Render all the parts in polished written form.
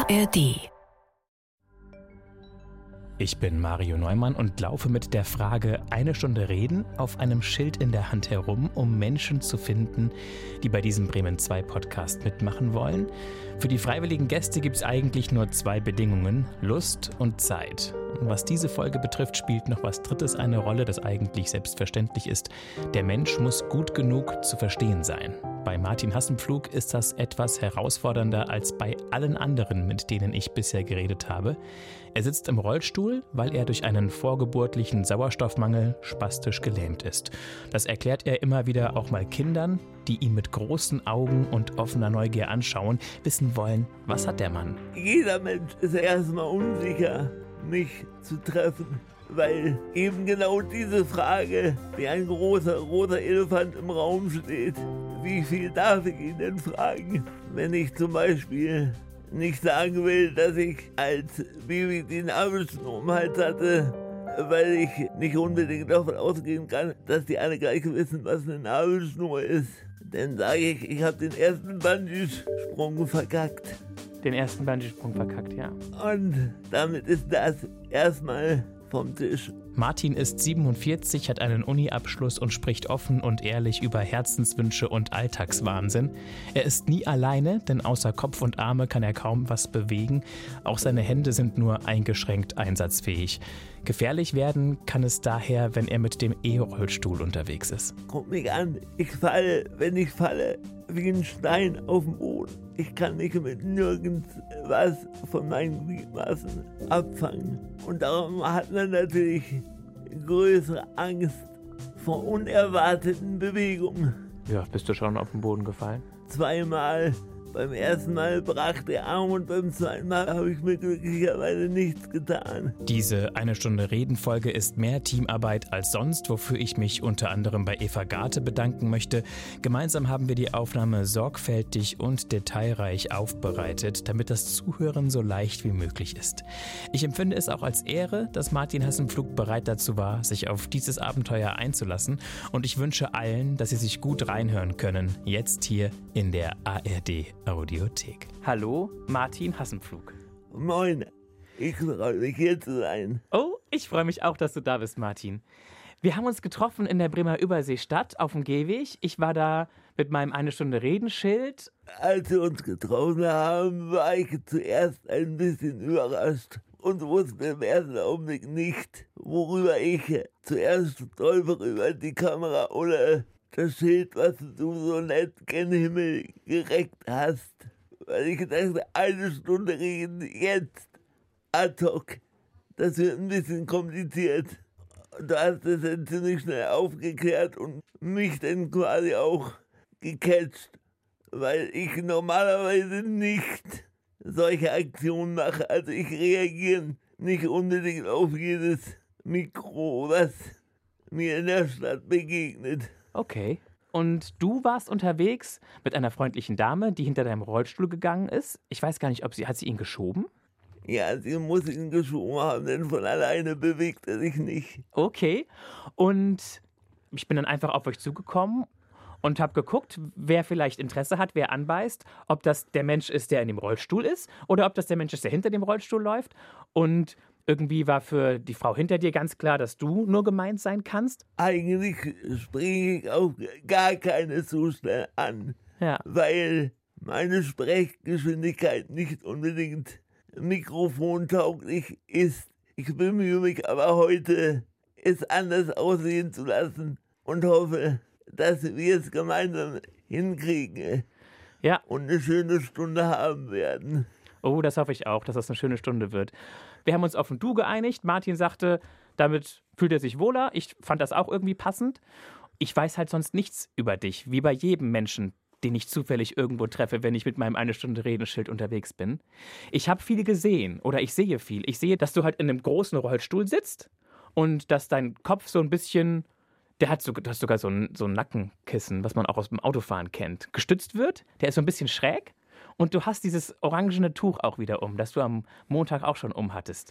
ARD. Ich bin Mario Neumann und laufe mit der Frage "Eine Stunde reden" auf einem Schild in der Hand herum, um Menschen zu finden, die bei diesem Bremen 2 Podcast mitmachen wollen. Für die freiwilligen Gäste gibt es eigentlich nur 2 Bedingungen: Lust und Zeit. Und was diese Folge betrifft, spielt noch was Drittes eine Rolle, das eigentlich selbstverständlich ist. Der Mensch muss gut genug zu verstehen sein. Bei Martin Hassenpflug ist das etwas herausfordernder als bei allen anderen, mit denen ich bisher geredet habe. Er sitzt im Rollstuhl, weil er durch einen vorgeburtlichen Sauerstoffmangel spastisch gelähmt ist. Das erklärt er immer wieder auch mal Kindern, die ihn mit großen Augen und offener Neugier anschauen, wissen wollen, was hat der Mann? Jeder Mensch ist erstmal unsicher, mich zu treffen, weil eben genau diese Frage wie ein großer roter Elefant im Raum steht. Wie viel darf ich ihn denn fragen, wenn ich zum Beispiel nicht sagen will, dass ich als Baby die Nabelschnur um den Hals hatte, weil ich nicht unbedingt davon ausgehen kann, dass die alle gleich wissen, was eine Nabelschnur ist. Dann sage ich, ich habe den ersten Bungee-Sprung verkackt. Den ersten Bungee-Sprung verkackt, ja. Und damit ist das erstmal vom Tisch. Martin ist 47, hat einen Uni-Abschluss und spricht offen und ehrlich über Herzenswünsche und Alltagswahnsinn. Er ist nie alleine, denn außer Kopf und Arme kann er kaum was bewegen. Auch seine Hände sind nur eingeschränkt einsatzfähig. Gefährlich werden kann es daher, wenn er mit dem E-Rollstuhl unterwegs ist. Guck mich an, ich falle, wenn ich falle, wie ein Stein auf dem Boden. Ich kann mich mit nirgends was von meinen Gliedmaßen abfangen. Und darum hat man natürlich größere Angst vor unerwarteten Bewegungen. Ja, bist du schon auf den Boden gefallen? 2-mal. Beim ersten Mal brach der Arm und beim zweiten Mal habe ich mir glücklicherweise nichts getan. Diese Eine Stunde Reden-Folge ist mehr Teamarbeit als sonst, wofür ich mich unter anderem bei Eva Garte bedanken möchte. Gemeinsam haben wir die Aufnahme sorgfältig und detailreich aufbereitet, damit das Zuhören so leicht wie möglich ist. Ich empfinde es auch als Ehre, dass Martin Hassenpflug bereit dazu war, sich auf dieses Abenteuer einzulassen. Und ich wünsche allen, dass sie sich gut reinhören können, jetzt hier in der ARD Audiothek. Hallo, Martin Hassenpflug. Moin, ich freue mich hier zu sein. Oh, ich freue mich auch, dass du da bist, Martin. Wir haben uns getroffen in der Bremer Überseestadt auf dem Gehweg. Ich war da mit meinem Eine Stunde Redenschild. Als wir uns getroffen haben, war ich zuerst ein bisschen überrascht und wusste im ersten Augenblick nicht, worüber ich zuerst stolpere, über die Kamera oder das Schild, was du so nett gen Himmel gereckt hast. Weil ich dachte, 1 Stunde reden jetzt ad hoc. Das wird ein bisschen kompliziert. Du hast es dann ziemlich schnell aufgeklärt und mich dann quasi auch gecatcht. Weil ich normalerweise nicht solche Aktionen mache. Also ich reagiere nicht unbedingt auf jedes Mikro, was mir in der Stadt begegnet. Okay. Und du warst unterwegs mit einer freundlichen Dame, die hinter deinem Rollstuhl gegangen ist. Ich weiß gar nicht, hat sie ihn geschoben? Ja, sie muss ihn geschoben haben, denn von alleine bewegt er sich nicht. Okay. Und ich bin dann einfach auf euch zugekommen und habe geguckt, wer vielleicht Interesse hat, wer anbeißt, ob das der Mensch ist, der in dem Rollstuhl ist oder ob das der Mensch ist, der hinter dem Rollstuhl läuft. Und irgendwie war für die Frau hinter dir ganz klar, dass du nur gemeint sein kannst. Eigentlich springe ich auf gar keine so schnell an, Ja. weil meine Sprechgeschwindigkeit nicht unbedingt mikrofontauglich ist. Ich bemühe mich aber heute, es anders aussehen zu lassen und hoffe, dass wir es gemeinsam hinkriegen, Ja. und eine schöne Stunde haben werden. Oh, das hoffe ich auch, dass das eine schöne Stunde wird. Wir haben uns auf ein Du geeinigt. Martin sagte, damit fühlt er sich wohler. Ich fand das auch irgendwie passend. Ich weiß halt sonst nichts über dich, wie bei jedem Menschen, den ich zufällig irgendwo treffe, wenn ich mit meinem Eine Stunde Redenschild unterwegs bin. Ich habe viel gesehen oder ich sehe viel. Ich sehe, dass du halt in einem großen Rollstuhl sitzt und dass dein Kopf so ein bisschen, du hast sogar so ein Nackenkissen, was man auch aus dem Autofahren kennt, gestützt wird. Der ist so ein bisschen schräg. Und du hast dieses orangene Tuch auch wieder das du am Montag auch schon hattest.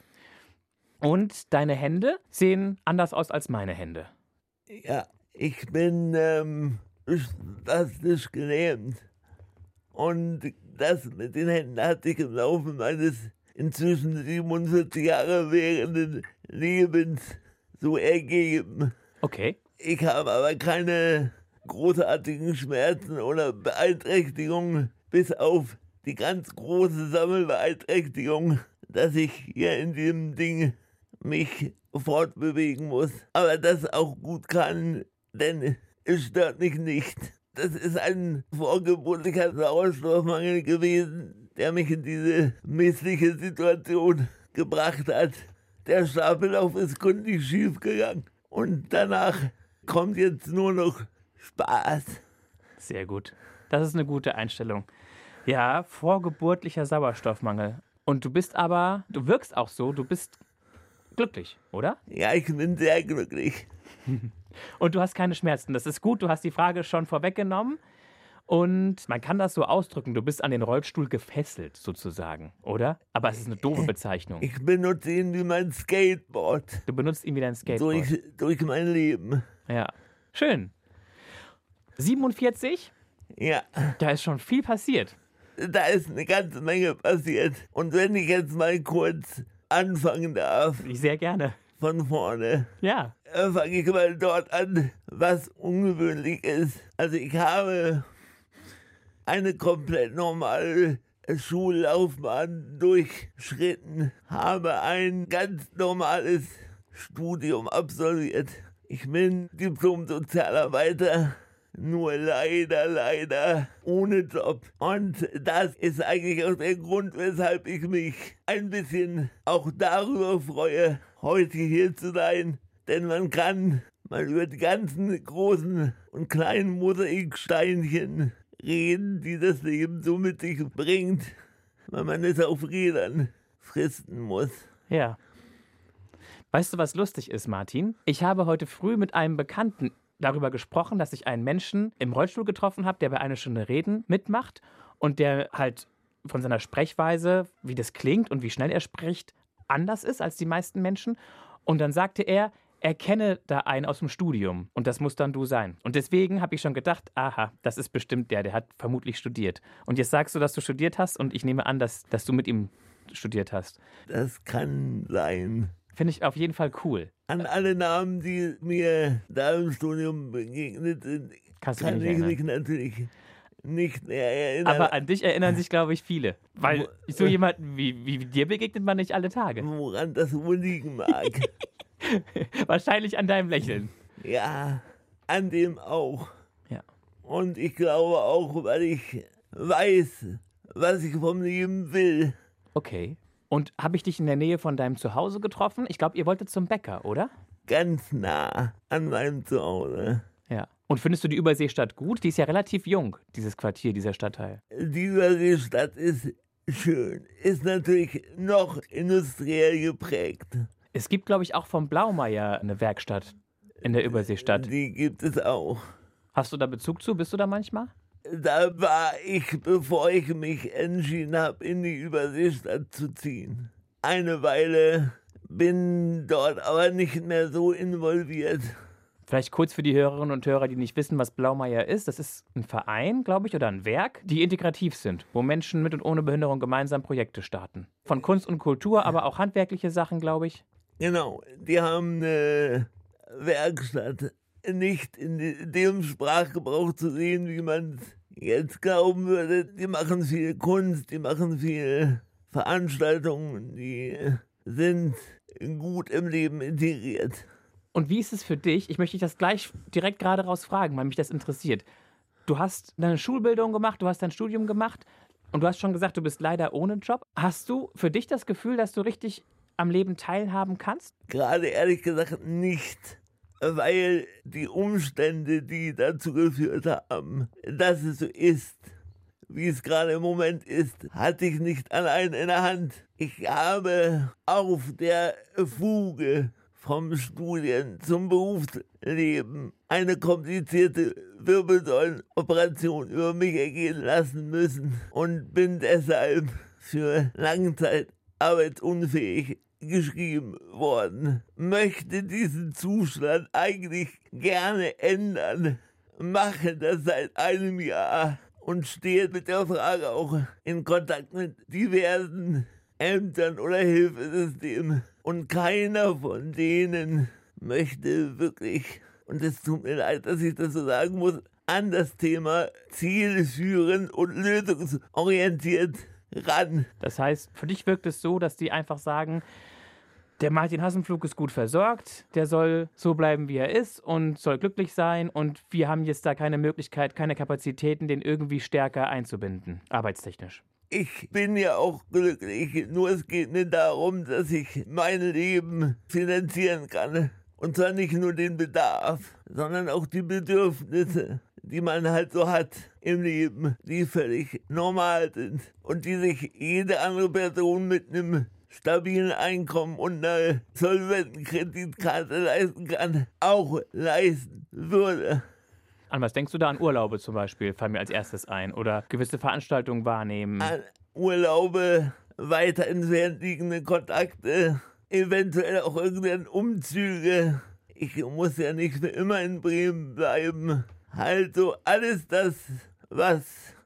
Und deine Hände sehen anders aus als meine Hände. Ja, ich bin spastisch gelähmt. Und das mit den Händen hat sich im Laufe meines inzwischen 47 Jahre währenden Lebens so ergeben. Okay. Ich habe aber keine großartigen Schmerzen oder Beeinträchtigungen, bis auf die ganz große Sammelbeeinträchtigung, dass ich hier in dem Ding mich fortbewegen muss. Aber das auch gut kann, denn es stört mich nicht. Das ist ein vorgeburtlicher Sauerstoffmangel gewesen, der mich in diese missliche Situation gebracht hat. Der Stapellauf ist gründlich schief gegangen und danach kommt jetzt nur noch Spaß. Sehr gut. Das ist eine gute Einstellung. Ja, vorgeburtlicher Sauerstoffmangel. Und du wirkst auch so, du bist glücklich, oder? Ja, ich bin sehr glücklich. Und du hast keine Schmerzen. Das ist gut, du hast die Frage schon vorweggenommen. Und man kann das so ausdrücken, du bist an den Rollstuhl gefesselt, sozusagen, oder? Aber es ist eine doofe Bezeichnung. Ich benutze ihn wie mein Skateboard. Du benutzt ihn wie dein Skateboard. Durch mein Leben. Ja, schön. 47? Ja. Da ist schon viel passiert. Da ist eine ganze Menge passiert. Und wenn ich jetzt mal kurz anfangen darf. Sehr gerne. Von vorne. Ja. Fange ich mal dort an, was ungewöhnlich ist. Also ich habe eine komplett normale Schullaufbahn durchschritten, habe ein ganz normales Studium absolviert. Ich bin Diplom-Sozialarbeiter, nur leider ohne Job. Und das ist eigentlich auch der Grund, weshalb ich mich ein bisschen auch darüber freue, heute hier zu sein. Denn man kann mal über die ganzen großen und kleinen Mosaiksteinchen reden, die das Leben so mit sich bringt, weil man es auf Rädern fristen muss. Ja. Weißt du, was lustig ist, Martin? Ich habe heute früh mit einem Bekannten darüber gesprochen, dass ich einen Menschen im Rollstuhl getroffen habe, der bei einer Stunde Reden mitmacht und der halt von seiner Sprechweise, wie das klingt und wie schnell er spricht, anders ist als die meisten Menschen. Und dann sagte er kenne da einen aus dem Studium und das muss dann du sein. Und deswegen habe ich schon gedacht, aha, das ist bestimmt der hat vermutlich studiert. Und jetzt sagst du, dass du studiert hast und ich nehme an, dass du mit ihm studiert hast. Das kann sein. Finde ich auf jeden Fall cool. An alle Namen, die mir da im Studium begegnet sind, kann ich mich natürlich nicht mehr erinnern. Aber an dich erinnern sich, glaube ich, viele. Weil so jemanden wie dir begegnet man nicht alle Tage. Woran das wohl liegen mag. Wahrscheinlich an deinem Lächeln. Ja, an dem auch. Ja. Und ich glaube auch, weil ich weiß, was ich vom Leben will. Okay. Und habe ich dich in der Nähe von deinem Zuhause getroffen? Ich glaube, ihr wolltet zum Bäcker, oder? Ganz nah an meinem Zuhause. Ja. Und findest du die Überseestadt gut? Die ist ja relativ jung, dieses Quartier, dieser Stadtteil. Die Überseestadt ist schön. Ist natürlich noch industriell geprägt. Es gibt, glaube ich, auch vom Blaumeier eine Werkstatt in der Überseestadt. Die gibt es auch. Hast du da Bezug zu? Bist du da manchmal? Da war ich, bevor ich mich entschieden habe, in die Überseestadt zu ziehen. Eine Weile, bin dort aber nicht mehr so involviert. Vielleicht kurz für die Hörerinnen und Hörer, die nicht wissen, was Blaumeier ist. Das ist ein Verein, glaube ich, oder ein Werk, die integrativ sind, wo Menschen mit und ohne Behinderung gemeinsam Projekte starten. Von Kunst und Kultur, aber auch handwerkliche Sachen, glaube ich. Genau, die haben eine Werkstatt, nicht in dem Sprachgebrauch zu sehen, wie man es jetzt glauben würde. Die machen viel Kunst, die machen viel Veranstaltungen, die sind gut im Leben integriert. Und wie ist es für dich? Ich möchte dich das gleich direkt gerade raus fragen, weil mich das interessiert. Du hast deine Schulbildung gemacht, du hast dein Studium gemacht und du hast schon gesagt, du bist leider ohne Job. Hast du für dich das Gefühl, dass du richtig am Leben teilhaben kannst? Gerade ehrlich gesagt nicht, weil die Umstände, die dazu geführt haben, dass es so ist, wie es gerade im Moment ist, hatte ich nicht allein in der Hand. Ich habe auf der Fuge vom Studien zum Berufsleben eine komplizierte Wirbelsäulenoperation über mich ergehen lassen müssen und bin deshalb für langzeitarbeitsunfähig geschrieben worden. Möchte diesen Zustand eigentlich gerne ändern, mache das seit einem Jahr und stehe mit der Frage auch in Kontakt mit diversen Ämtern oder Hilfesystemen. Und keiner von denen möchte wirklich, und es tut mir leid, dass ich das so sagen muss, an das Thema zielführend und lösungsorientiert ran. Das heißt, für dich wirkt es so, dass die einfach sagen, der Martin Hassenpflug ist gut versorgt, der soll so bleiben, wie er ist und soll glücklich sein und wir haben jetzt da keine Möglichkeit, keine Kapazitäten, den irgendwie stärker einzubinden, arbeitstechnisch. Ich bin ja auch glücklich, nur es geht nicht darum, dass ich mein Leben finanzieren kann. Und zwar nicht nur den Bedarf, sondern auch die Bedürfnisse, die man halt so hat im Leben, die völlig normal sind und die sich jede andere Person mit einem stabilen Einkommen und einer solventen Kreditkarte leisten kann, auch leisten würde. An was denkst du da? An Urlaube zum Beispiel, fallen mir als erstes ein. Oder gewisse Veranstaltungen wahrnehmen. An Urlaube, weiter entfernt liegende Kontakte, eventuell auch irgendeine Umzüge. Ich muss ja nicht für immer in Bremen bleiben. Halt so alles das, was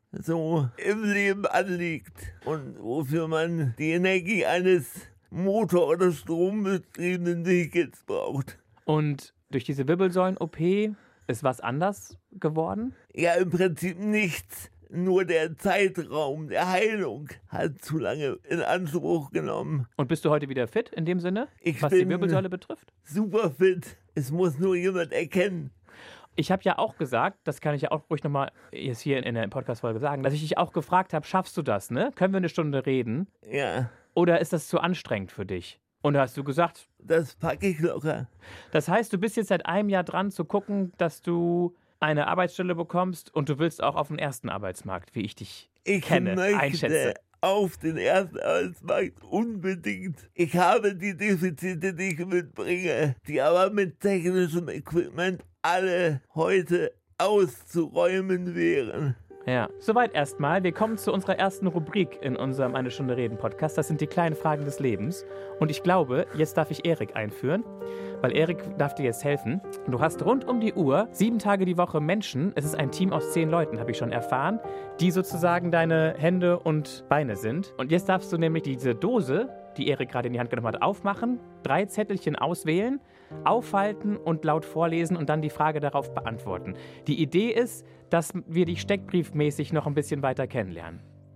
so im Leben anliegt und wofür man die Energie eines Motor- oder strombetriebenen Vehikels braucht. Und durch diese Wirbelsäulen-OP ist was anders geworden? Ja, im Prinzip nichts. Nur der Zeitraum der Heilung hat zu lange in Anspruch genommen. Und bist du heute wieder fit in dem Sinne, was bin die Wirbelsäule betrifft? Super fit. Es muss nur jemand erkennen. Ich habe ja auch gesagt, das kann ich ja auch ruhig nochmal jetzt hier in der Podcast-Folge sagen, dass ich dich auch gefragt habe, schaffst du das, ne? Können wir eine Stunde reden? Ja. Oder ist das zu anstrengend für dich? Und da hast du gesagt, das packe ich locker. Das heißt, du bist jetzt seit einem Jahr dran zu gucken, dass du eine Arbeitsstelle bekommst und du willst auch auf den ersten Arbeitsmarkt, wie ich dich kenne, einschätze. Auf den ersten Arbeitsmarkt unbedingt. Ich habe die Defizite, die ich mitbringe, die aber mit technischem Equipment alle heute auszuräumen wären. Ja, soweit erstmal. Wir kommen zu unserer ersten Rubrik in unserem Eine Stunde Reden Podcast. Das sind die kleinen Fragen des Lebens. Und ich glaube, jetzt darf ich Erik einführen, weil Erik darf dir jetzt helfen. Du hast rund um die Uhr 7 Tage die Woche Menschen, es ist ein Team aus 10 Leuten, habe ich schon erfahren, die sozusagen deine Hände und Beine sind. Und jetzt darfst du nämlich diese Dose, die Erik gerade in die Hand genommen hat, aufmachen, 3 Zettelchen auswählen, aufhalten und laut vorlesen und dann die Frage darauf beantworten. Die Idee ist, dass wir dich steckbriefmäßig noch ein bisschen weiter kennenlernen.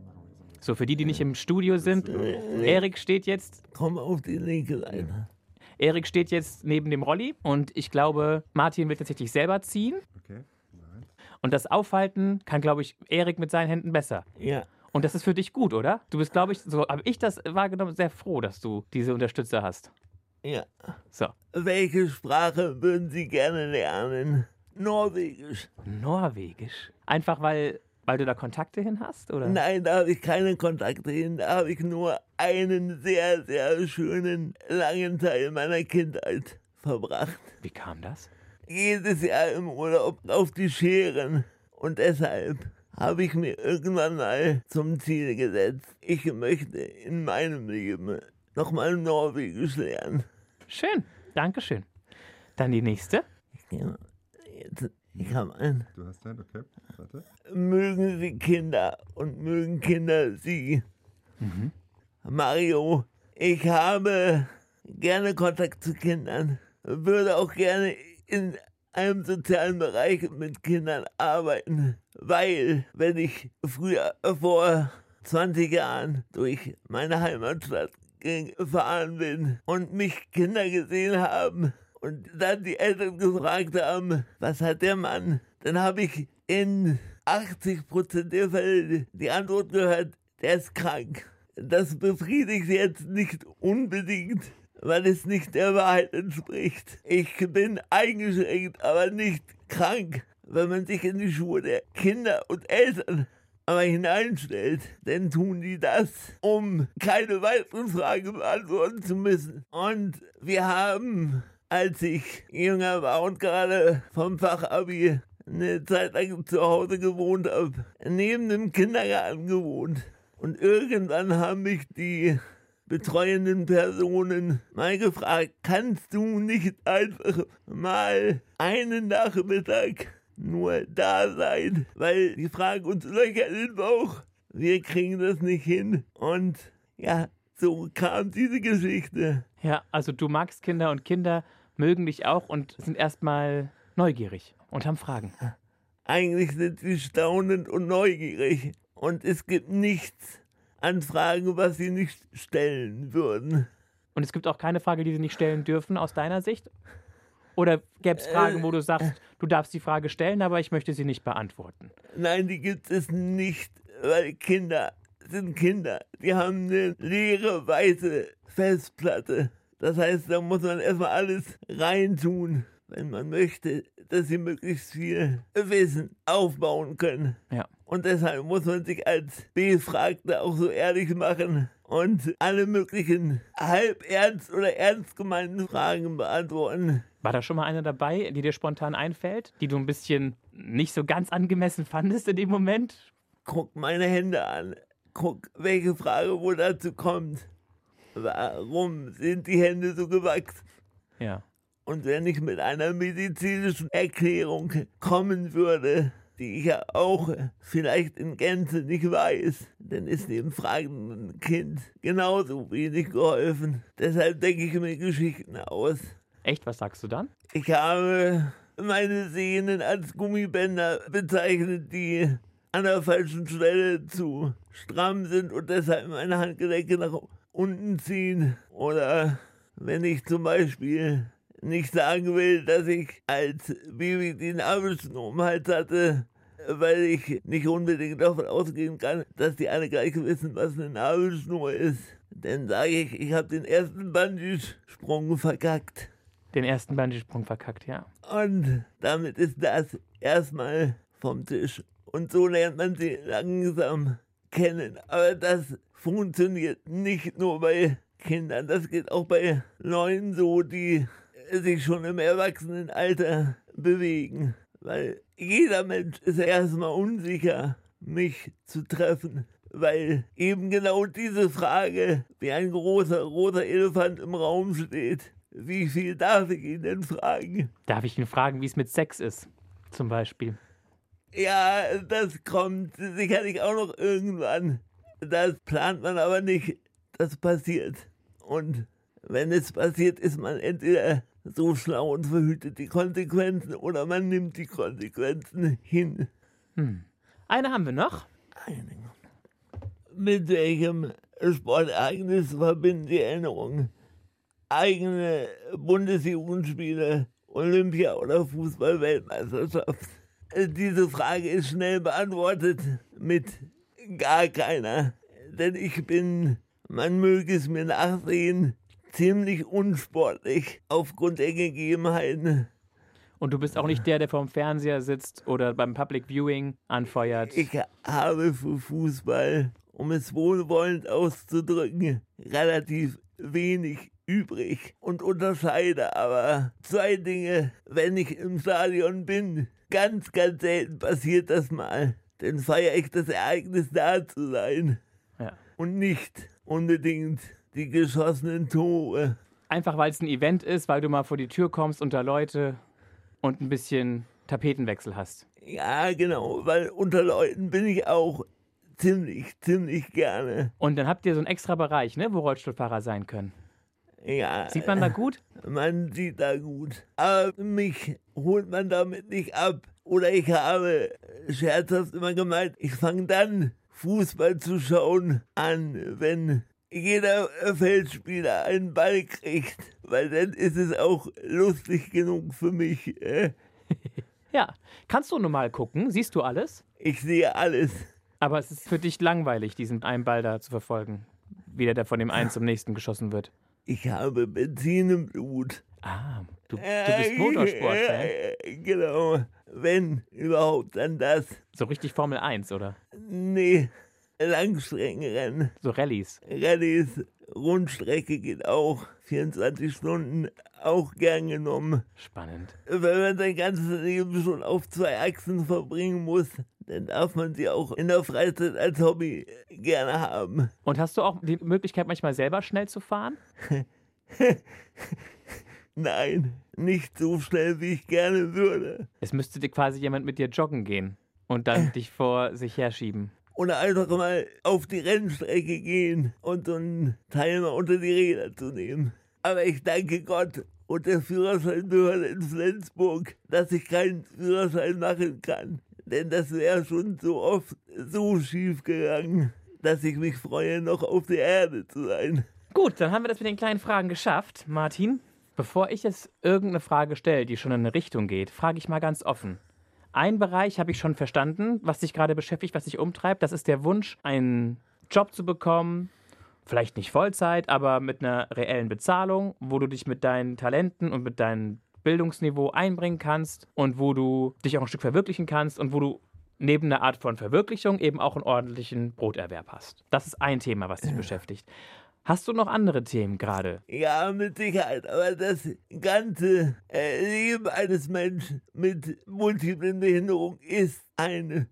So, für die, die nicht im Studio sind, Erik steht jetzt... Komm auf die linke Seite. Erik steht jetzt neben dem Rolli und ich glaube, Martin will tatsächlich selber ziehen. Okay. Nein. Und das Aufhalten kann, glaube ich, Erik mit seinen Händen besser. Ja. Und das ist für dich gut, oder? Du bist, glaube ich, so habe ich das wahrgenommen, sehr froh, dass du diese Unterstützer hast. Ja. So. Welche Sprache würden Sie gerne lernen? Norwegisch. Norwegisch? Einfach weil du da Kontakte hin hast, oder? Nein, da habe ich keine Kontakte hin. Da habe ich nur einen sehr, sehr schönen, langen Teil meiner Kindheit verbracht. Wie kam das? Jedes Jahr im Urlaub auf die Scheren. Und deshalb habe ich mir irgendwann mal zum Ziel gesetzt, ich möchte in meinem Leben nochmal Norwegisch lernen. Schön, Dankeschön. Dann die nächste. Ich habe einen. Du hast einen, okay. Warte. Mögen Sie Kinder und mögen Kinder Sie. Mhm. Mario, ich habe gerne Kontakt zu Kindern, würde auch gerne in einem sozialen Bereich mit Kindern arbeiten, weil, wenn ich früher vor 20 Jahren durch meine Heimatstadt gefahren bin und mich Kinder gesehen haben und dann die Eltern gefragt haben, was hat der Mann, dann habe ich in 80% der Fälle die Antwort gehört, der ist krank. Das befriedigt jetzt nicht unbedingt, weil es nicht der Wahrheit entspricht. Ich bin eingeschränkt, aber nicht krank. Wenn man sich in die Schuhe der Kinder und Eltern aber hineinstellt, dann tun die das, um keine weiteren Fragen beantworten zu müssen. Und wir haben, als ich jünger war und gerade vom Fachabi eine Zeit lang zu Hause gewohnt habe, neben dem Kindergarten gewohnt. Und irgendwann haben mich die betreuenden Personen mal gefragt, kannst du nicht einfach mal einen Nachmittag nur da sein, weil die fragen uns Löcher in den Bauch. Wir kriegen das nicht hin. Und ja, so kam diese Geschichte. Ja, also du magst Kinder und Kinder mögen dich auch und sind erstmal neugierig und haben Fragen. Eigentlich sind sie staunend und neugierig. Und es gibt nichts an Fragen, was sie nicht stellen würden. Und es gibt auch keine Frage, die sie nicht stellen dürfen aus deiner Sicht? Oder gäbe es Fragen, wo du sagst, du darfst die Frage stellen, aber ich möchte sie nicht beantworten? Nein, die gibt es nicht, weil Kinder sind Kinder. Die haben eine leere, weiße Festplatte. Das heißt, da muss man erstmal alles reintun, wenn man möchte, dass sie möglichst viel Wissen aufbauen können. Ja. Und deshalb muss man sich als Befragter auch so ehrlich machen und alle möglichen halb ernst oder ernst gemeinten Fragen beantworten. War da schon mal eine dabei, die dir spontan einfällt, die du ein bisschen nicht so ganz angemessen fandest in dem Moment? Guck meine Hände an. Guck, welche Frage wohl dazu kommt. Warum sind die Hände so gewachsen? Ja. Und wenn ich mit einer medizinischen Erklärung kommen würde, die ich ja auch vielleicht in Gänze nicht weiß, dann ist dem fragenden Kind genauso wenig geholfen. Deshalb denke ich mir Geschichten aus. Echt, was sagst du dann? Ich habe meine Sehnen als Gummibänder bezeichnet, die an der falschen Stelle zu stramm sind und deshalb meine Handgelenke nach unten ziehen. Oder wenn ich zum Beispiel nicht sagen will, dass ich als Baby die Nabelschnur um den Hals hatte, weil ich nicht unbedingt davon ausgehen kann, dass die alle gleich wissen, was eine Nabelschnur ist. Dann sage ich, ich habe den ersten Bungee-Sprung verkackt. Den ersten Bungee-Sprung verkackt, ja. Und damit ist das erstmal vom Tisch. Und so lernt man sie langsam kennen. Aber das funktioniert nicht nur bei Kindern, das geht auch bei Leuten so, die sich schon im Erwachsenenalter bewegen. Weil jeder Mensch ist erstmal unsicher, mich zu treffen. Weil eben genau diese Frage wie ein großer roter Elefant im Raum steht. Wie viel darf ich ihn denn fragen? Darf ich ihn fragen, wie es mit Sex ist, zum Beispiel? Ja, das kommt sicherlich auch noch irgendwann. Das plant man aber nicht. Das passiert. Und wenn es passiert, ist man entweder so schlau und verhütet die Konsequenzen oder man nimmt die Konsequenzen hin. Eine haben wir noch. Mit welchem Sportereignis verbinden die Erinnerungen? Eigene Bundesjugendspiele, Olympia oder Fußball-Weltmeisterschaft? Diese Frage ist schnell beantwortet mit gar keiner. Denn ich bin, man möge es mir nachsehen, ziemlich unsportlich aufgrund der Gegebenheiten. Und du bist auch nicht der vorm Fernseher sitzt oder beim Public Viewing anfeuert. Ich habe für Fußball, um es wohlwollend auszudrücken, relativ wenig übrig und unterscheide aber zwei Dinge, wenn ich im Stadion bin. Ganz, ganz selten passiert das mal. Dann feiere ich das Ereignis, da zu sein. Ja. Und nicht unbedingt die geschossenen Tore. Einfach weil es ein Event ist, weil du mal vor die Tür kommst unter Leute und ein bisschen Tapetenwechsel hast. Ja, genau, weil unter Leuten bin ich auch ziemlich gerne. Und dann habt ihr so einen extra Bereich, ne, wo Rollstuhlfahrer sein können. Ja. Sieht man da gut? Man sieht da gut. Aber mich holt man damit nicht ab. Oder ich habe scherzhaft immer gemeint, ich fange dann Fußball zu schauen an, wenn jeder Feldspieler einen Ball kriegt. Weil dann ist es auch lustig genug für mich. Ja. Kannst du normal gucken? Siehst du alles? Ich sehe alles. Aber es ist für dich langweilig, diesen einen Ball da zu verfolgen. Wie der von dem einen zum nächsten geschossen wird. Ich habe Benzin im Blut. Ah, du bist Motorsport-Fan? Genau. Wenn überhaupt, dann das. So richtig Formel 1, oder? Nee, Langstreckenrennen. So Rallyes. Rallyes, Rundstrecke geht auch. 24 Stunden auch gern genommen. Spannend. Wenn man sein ganzes Leben schon auf zwei Achsen verbringen muss, dann darf man sie auch in der Freizeit als Hobby gerne haben. Und hast du auch die Möglichkeit, manchmal selber schnell zu fahren? Nein, nicht so schnell, wie ich gerne würde. Es müsste dir quasi jemand mit dir joggen gehen und dann dich vor sich herschieben. Oder einfach mal auf die Rennstrecke gehen und so einen Teil mal unter die Räder zu nehmen. Aber ich danke Gott und der Führerscheinbehörde in Flensburg, dass ich keinen Führerschein machen kann. Denn das wäre schon so oft so schief gegangen, dass ich mich freue, noch auf der Erde zu sein. Gut, dann haben wir das mit den kleinen Fragen geschafft. Martin, bevor ich jetzt irgendeine Frage stelle, die schon in eine Richtung geht, frage ich mal ganz offen. Ein Bereich habe ich schon verstanden, was dich gerade beschäftigt, was dich umtreibt. Das ist der Wunsch, einen Job zu bekommen, vielleicht nicht Vollzeit, aber mit einer reellen Bezahlung, wo du dich mit deinen Talenten und mit deinem Bildungsniveau einbringen kannst und wo du dich auch ein Stück verwirklichen kannst und wo du neben einer Art von Verwirklichung eben auch einen ordentlichen Broterwerb hast. Das ist ein Thema, was dich beschäftigt. Hast du noch andere Themen gerade? Ja, mit Sicherheit, aber das ganze Leben eines Menschen mit multiplen Behinderungen ist ein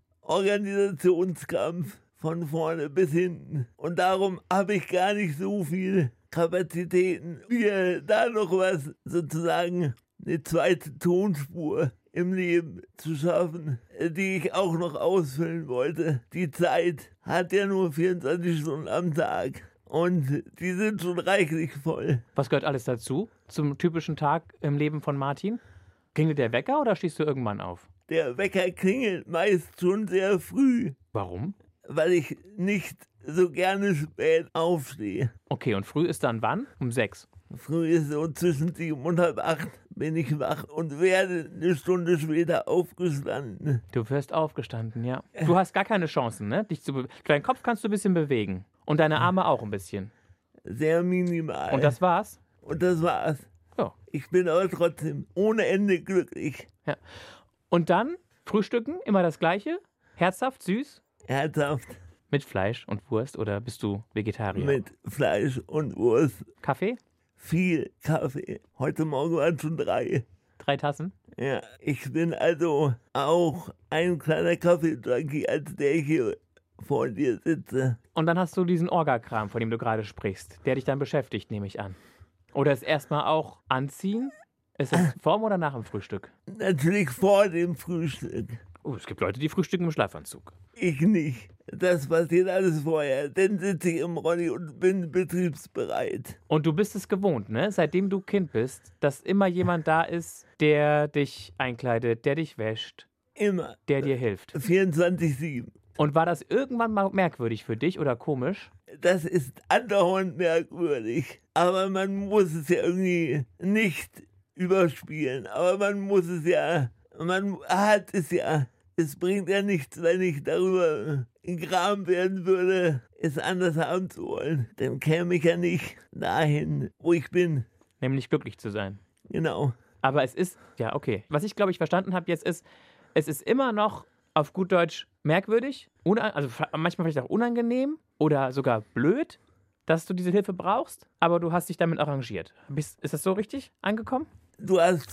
Organisationskampf von vorne bis hinten. Und darum habe ich gar nicht so viel Kapazitäten, mir da noch was sozusagen, eine zweite Tonspur im Leben zu schaffen, die ich auch noch ausfüllen wollte. Die Zeit hat ja nur 24 Stunden am Tag. Und die sind schon reichlich voll. Was gehört alles dazu, zum typischen Tag im Leben von Martin? Klingelt der Wecker oder stehst du irgendwann auf? Der Wecker klingelt meist schon sehr früh, Warum? weil ich nicht so gerne spät aufstehe. Okay, und früh ist dann wann? Um 6. Früh ist so zwischen 7 und halb 8 bin ich wach und werde eine Stunde später aufgestanden. Du wirst aufgestanden, ja. Du hast gar keine Chancen, ne? Deinen Kopf kannst du ein bisschen bewegen. Und deine Arme auch ein bisschen. Sehr minimal. Und das war's? Und das war's. Ja. Ich bin aber trotzdem ohne Ende glücklich. Ja. Und dann frühstücken, immer das Gleiche? Herzhaft, süß? Herzhaft. Mit Fleisch und Wurst oder bist du Vegetarier? Mit Fleisch und Wurst. Kaffee? Viel Kaffee. Heute Morgen waren schon 3. 3 Tassen? Ja, ich bin also auch ein kleiner Kaffee-Junkie, als der hier vor dir sitze. Und dann hast du diesen Orga-Kram, von dem du gerade sprichst, der dich dann beschäftigt, nehme ich an. Oder ist erstmal auch anziehen? Ist das vorm oder nach dem Frühstück? Natürlich vor dem Frühstück. Es gibt Leute, die frühstücken im Schlafanzug. Ich nicht. Das passiert alles vorher. Dann sitze ich im Rolli und bin betriebsbereit. Und du bist es gewohnt, ne? Seitdem du Kind bist, dass immer jemand da ist, der dich einkleidet, der dich wäscht, Immer. der dir hilft. 24/7. Und war das irgendwann mal merkwürdig für dich oder komisch? Das ist andauernd merkwürdig. Aber man muss es ja irgendwie nicht überspielen. Aber man muss es ja, man hat es ja. Es bringt ja nichts, wenn ich darüber in Gram werden würde, es anders haben zu wollen. Dann käme ich ja nicht dahin, wo ich bin. Nämlich glücklich zu sein. Genau. Aber es ist, ja, okay. Was ich, glaube ich, verstanden habe jetzt ist, es ist immer noch auf gut Deutsch merkwürdig, also manchmal vielleicht auch unangenehm oder sogar blöd, dass du diese Hilfe brauchst, aber du hast dich damit arrangiert. Ist das so richtig angekommen? Du hast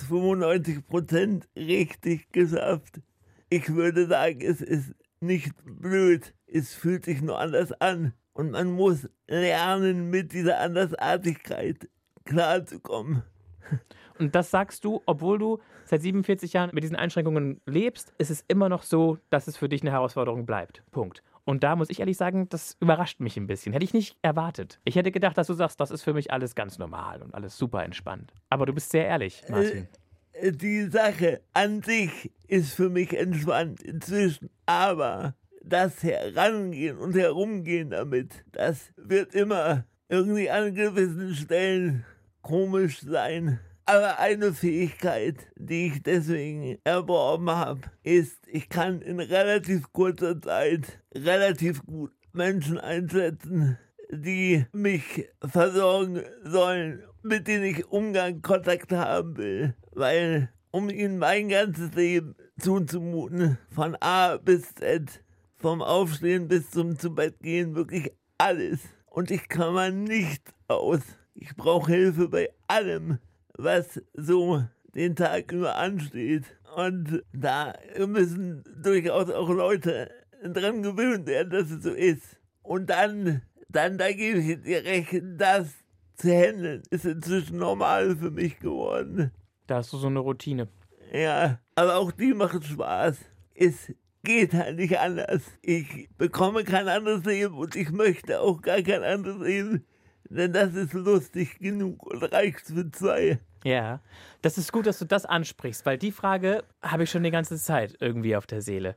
95% richtig geschafft. Ich würde sagen, es ist nicht blöd. Es fühlt sich nur anders an. Und man muss lernen, mit dieser Andersartigkeit klarzukommen. Und das sagst du, obwohl du seit 47 Jahren mit diesen Einschränkungen lebst, ist es immer noch so, dass es für dich eine Herausforderung bleibt. Punkt. Und da muss ich ehrlich sagen, das überrascht mich ein bisschen. Hätte ich nicht erwartet. Ich hätte gedacht, dass du sagst, das ist für mich alles ganz normal und alles super entspannt. Aber du bist sehr ehrlich, Martin. Die Sache an sich ist für mich entspannt inzwischen. Aber das Herangehen und Herumgehen damit, das wird immer irgendwie an gewissen Stellen komisch sein. Aber eine Fähigkeit, die ich deswegen erworben habe, ist, ich kann in relativ kurzer Zeit relativ gut Menschen einsetzen, die mich versorgen sollen, mit denen ich Umgang, Kontakt haben will. Weil, um ihnen mein ganzes Leben zuzumuten, von A bis Z, vom Aufstehen bis zum Zubettgehen, wirklich alles. Und ich kann man nicht aus. Ich brauche Hilfe bei allem, was so den Tag über ansteht. Und da müssen durchaus auch Leute dran gewöhnt werden, dass es so ist. Und dann da gebe ich dir recht, das zu handeln, ist inzwischen normal für mich geworden. Da hast du so eine Routine. Ja, aber auch die macht Spaß. Es geht halt nicht anders. Ich bekomme kein anderes Leben und ich möchte auch gar kein anderes Leben, denn das ist lustig genug und reicht für 2. Ja, das ist gut, dass du das ansprichst, weil die Frage habe ich schon die ganze Zeit irgendwie auf der Seele.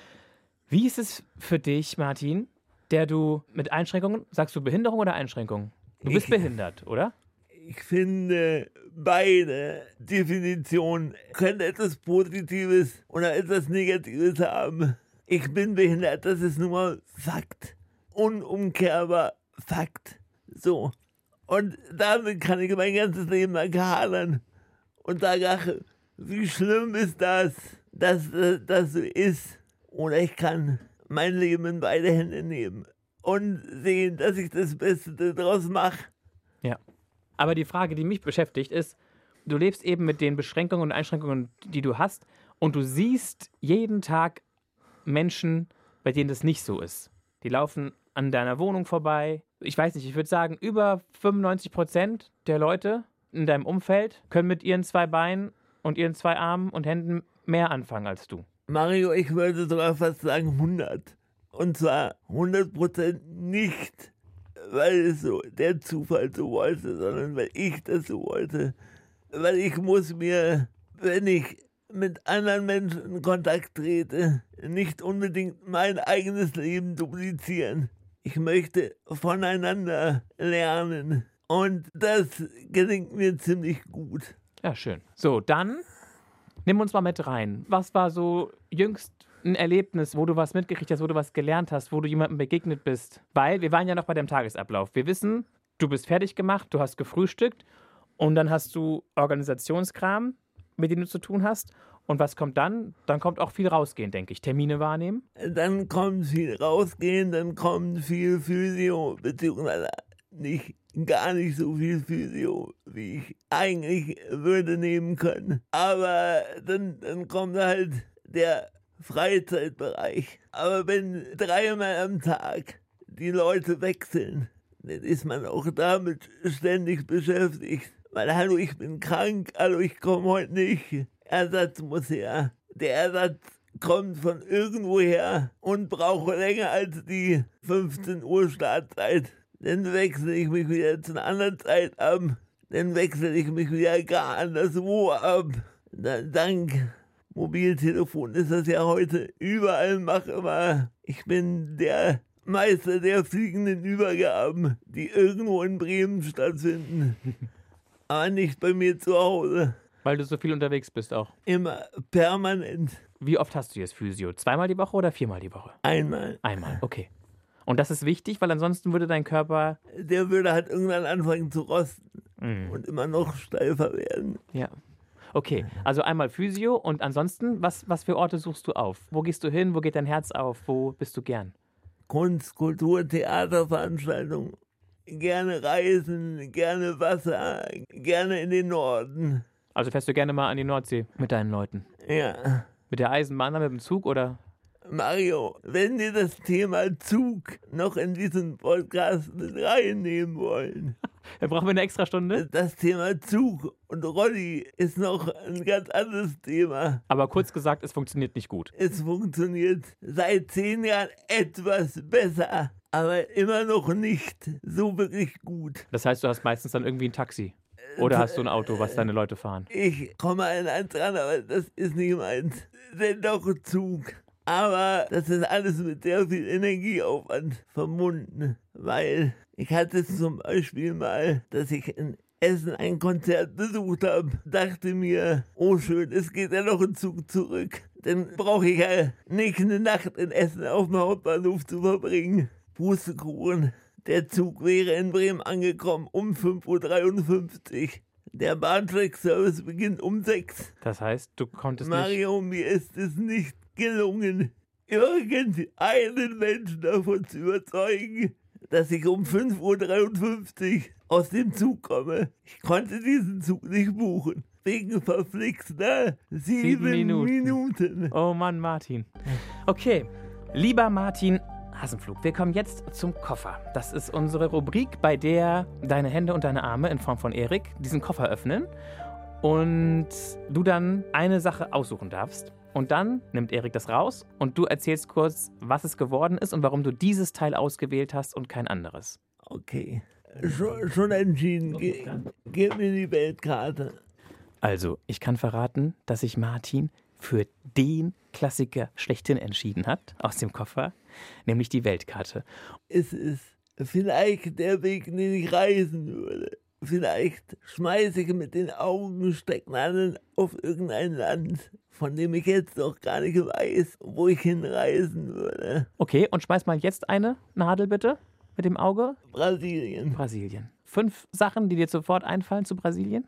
Wie ist es für dich, Martin, der du mit Einschränkungen, sagst du Behinderung oder Einschränkung? Du bist behindert, oder? Ich finde, beide Definitionen können etwas Positives oder etwas Negatives haben. Ich bin behindert, das ist nun mal Fakt. Unumkehrbar Fakt. So. Und damit kann ich mein ganzes Leben lang hadern. Und sage, ach, wie schlimm ist das, dass das so ist. Oder ich kann mein Leben in beide Hände nehmen und sehen, dass ich das Beste daraus mache. Ja. Aber die Frage, die mich beschäftigt, ist, du lebst eben mit den Beschränkungen und Einschränkungen, die du hast, und du siehst jeden Tag Menschen, bei denen das nicht so ist. Die laufen an deiner Wohnung vorbei. Ich weiß nicht, ich würde sagen, über 95% der Leute in deinem Umfeld können mit ihren 2 Beinen und ihren 2 Armen und Händen mehr anfangen als du. Mario, ich würde sogar fast sagen 100. Und zwar 100% nicht, weil es so der Zufall so wollte, sondern weil ich das so wollte. Weil ich muss mir, wenn ich mit anderen Menschen in Kontakt trete, nicht unbedingt mein eigenes Leben duplizieren. Ich möchte voneinander lernen. Und das gelingt mir ziemlich gut. Ja, schön. So, dann nimm uns mal mit rein. Was war so jüngst ein Erlebnis, wo du was mitgekriegt hast, wo du was gelernt hast, wo du jemandem begegnet bist? Weil wir waren ja noch bei deinem Tagesablauf. Wir wissen, du bist fertig gemacht, du hast gefrühstückt und dann hast du Organisationskram, mit dem du zu tun hast. Und was kommt dann? Dann kommt auch viel rausgehen, denke ich. Termine wahrnehmen? Dann kommt viel rausgehen, dann kommt viel Physio, beziehungsweise gar nicht so viel Physio, wie ich eigentlich würde nehmen können. Aber dann kommt halt der Freizeitbereich. Aber wenn 3-mal am Tag die Leute wechseln, dann ist man auch damit ständig beschäftigt. Weil, hallo, ich bin krank, hallo, ich komme heute nicht. Ersatz muss her. Der Ersatz kommt von irgendwoher und braucht länger als die 15 Uhr Startzeit. Dann wechsle ich mich wieder zu einer anderen Zeit ab. Dann wechsle ich mich wieder gar anderswo ab. Dank Mobiltelefon ist das ja heute überall machbar. Ich bin der Meister der fliegenden Übergaben, die irgendwo in Bremen stattfinden. Aber nicht bei mir zu Hause. Weil du so viel unterwegs bist auch. Immer permanent. Wie oft hast du jetzt Physio? 2-mal die Woche oder 4-mal die Woche? Einmal. Einmal, okay. Und das ist wichtig, weil ansonsten würde dein Körper... Der würde halt irgendwann anfangen zu rosten und immer noch steifer werden. Ja. Okay, also einmal Physio und ansonsten, was für Orte suchst du auf? Wo gehst du hin? Wo geht dein Herz auf? Wo bist du gern? Kunst, Kultur, Theaterveranstaltungen. Gerne reisen, gerne Wasser, gerne in den Norden. Also fährst du gerne mal an die Nordsee mit deinen Leuten? Ja. Mit der Eisenbahn, mit dem Zug oder? Mario, wenn wir das Thema Zug noch in diesen Podcast mit reinnehmen wollen. Dann brauchen wir eine extra Stunde. Das Thema Zug und Rolli ist noch ein ganz anderes Thema. Aber kurz gesagt, es funktioniert nicht gut. Es funktioniert seit 10 Jahren etwas besser, aber immer noch nicht so wirklich gut. Das heißt, du hast meistens dann irgendwie ein Taxi. Oder hast du ein Auto, was deine Leute fahren? Ich komme an eins ran, aber das ist nicht meins. Dennoch Zug. Aber das ist alles mit sehr viel Energieaufwand verbunden, weil ich hatte zum Beispiel mal, dass ich in Essen ein Konzert besucht habe, dachte mir, oh schön, es geht ja noch ein Zug zurück. Dann brauche ich ja nicht eine Nacht in Essen auf dem Hauptbahnhof zu verbringen. Pustekuchen. Der Zug wäre in Bremen angekommen um 5:53 Uhr. Der Bahnsteigservice beginnt um 6 Uhr. Das heißt, du konntest nicht... Mario, mir ist es nicht gelungen, irgendeinen Menschen davon zu überzeugen, dass ich um 5:53 Uhr aus dem Zug komme. Ich konnte diesen Zug nicht buchen. Wegen verflixter 7 Minuten. Oh Mann, Martin. Okay, lieber Martin, Hasenflug, wir kommen jetzt zum Koffer. Das ist unsere Rubrik, bei der deine Hände und deine Arme in Form von Erik diesen Koffer öffnen und du dann eine Sache aussuchen darfst. Und dann nimmt Erik das raus und du erzählst kurz, was es geworden ist und warum du dieses Teil ausgewählt hast und kein anderes. Okay. Schon entschieden. Gib mir die Weltkarte. Also, ich kann verraten, dass sich Martin für den Klassiker schlechthin entschieden hat, aus dem Koffer, nämlich die Weltkarte. Es ist vielleicht der Weg, den ich reisen würde. Vielleicht schmeiße ich mit den Augenstecknadeln auf irgendein Land, von dem ich jetzt noch gar nicht weiß, wo ich hinreisen würde. Okay, und schmeiß mal jetzt eine Nadel bitte mit dem Auge. Brasilien. Brasilien. 5 Sachen, die dir sofort einfallen zu Brasilien?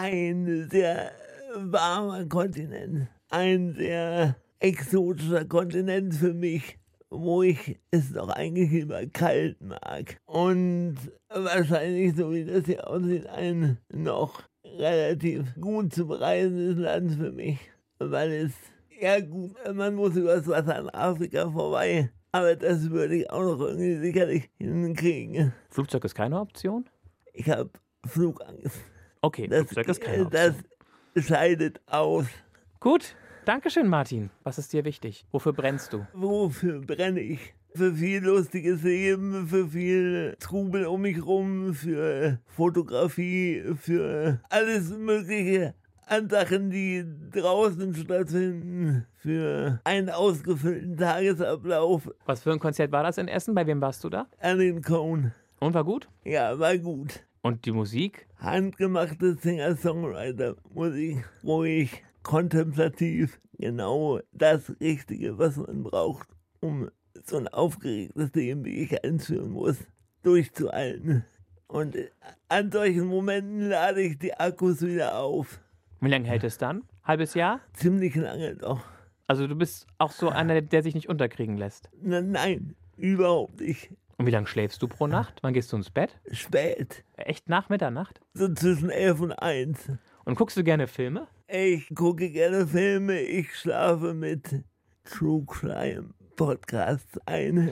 Ein sehr warmer Kontinent. Ein sehr exotischer Kontinent für mich, wo ich es doch eigentlich lieber kalt mag. Und wahrscheinlich, so wie das hier aussieht, ein noch relativ gut zu bereisendes Land für mich. Weil es, ja gut, man muss übers Wasser an Afrika vorbei. Aber das würde ich auch noch irgendwie sicherlich hinkriegen. Flugzeug ist keine Option? Ich habe Flugangst. Okay, Flugzeug ist keine Option. Das scheidet aus. Gut, dankeschön Martin. Was ist dir wichtig? Wofür brennst du? Wofür brenne ich? Für viel lustiges Leben, für viel Trubel um mich rum, für Fotografie, für alles Mögliche an Sachen, die draußen stattfinden, für einen ausgefüllten Tagesablauf. Was für ein Konzert war das in Essen? Bei wem warst du da? An den Cohn. Und war gut? Ja, war gut. Und die Musik? Handgemachte Singer-Songwriter-Musik, ruhig, kontemplativ, genau das Richtige, was man braucht, um so ein aufgeregtes Leben, wie ich einführen muss, durchzuhalten. Und an solchen Momenten lade ich die Akkus wieder auf. Wie lange hält es dann? Halbes Jahr? Ziemlich lange doch. Also du bist auch so einer, der sich nicht unterkriegen lässt? Nein, überhaupt nicht. Und wie lange schläfst du pro Nacht? Wann gehst du ins Bett? Spät. Echt nach Mitternacht? So zwischen 11 und 1. Und guckst du gerne Filme? Ich gucke gerne Filme, ich schlafe mit True Crime Podcasts ein.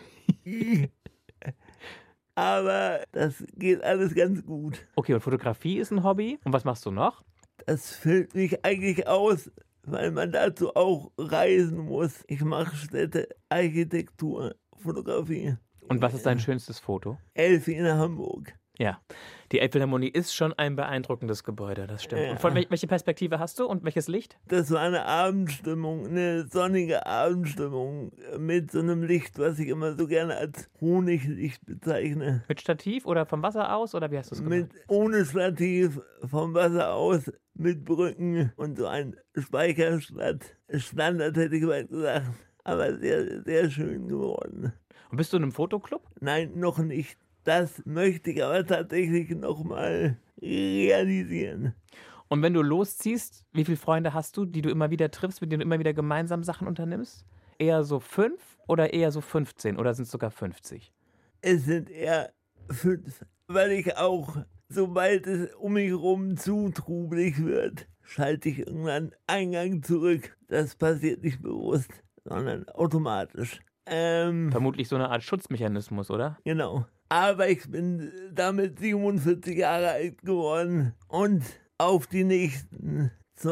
Aber das geht alles ganz gut. Okay, und Fotografie ist ein Hobby. Und was machst du noch? Das füllt mich eigentlich aus, weil man dazu auch reisen muss. Ich mache Städte, Architektur, Fotografie. Und was ist dein schönstes Foto? Elfi in Hamburg. Ja, die Elbphilharmonie ist schon ein beeindruckendes Gebäude, das stimmt. Ja. Und welche Perspektive hast du und welches Licht? Das war eine Abendstimmung, eine sonnige Abendstimmung mit so einem Licht, was ich immer so gerne als Honiglicht bezeichne. Mit Stativ oder vom Wasser aus oder wie hast du es gemacht? Ohne Stativ, vom Wasser aus, mit Brücken und so ein Speicherstadt-Standard, hätte ich mal gesagt. Aber sehr, sehr schön geworden. Und bist du in einem Fotoclub? Nein, noch nicht. Das möchte ich aber tatsächlich nochmal realisieren. Und wenn du losziehst, wie viele Freunde hast du, die du immer wieder triffst, mit denen du immer wieder gemeinsam Sachen unternimmst? Eher so 5 oder eher so 15 oder sind es sogar 50? Es sind eher 5, weil ich auch, sobald es um mich herum zu trubelig wird, schalte ich irgendwann Eingang zurück. Das passiert nicht bewusst, sondern automatisch. Vermutlich so eine Art Schutzmechanismus, oder? Genau. Aber ich bin damit 47 Jahre alt geworden und auf die nächsten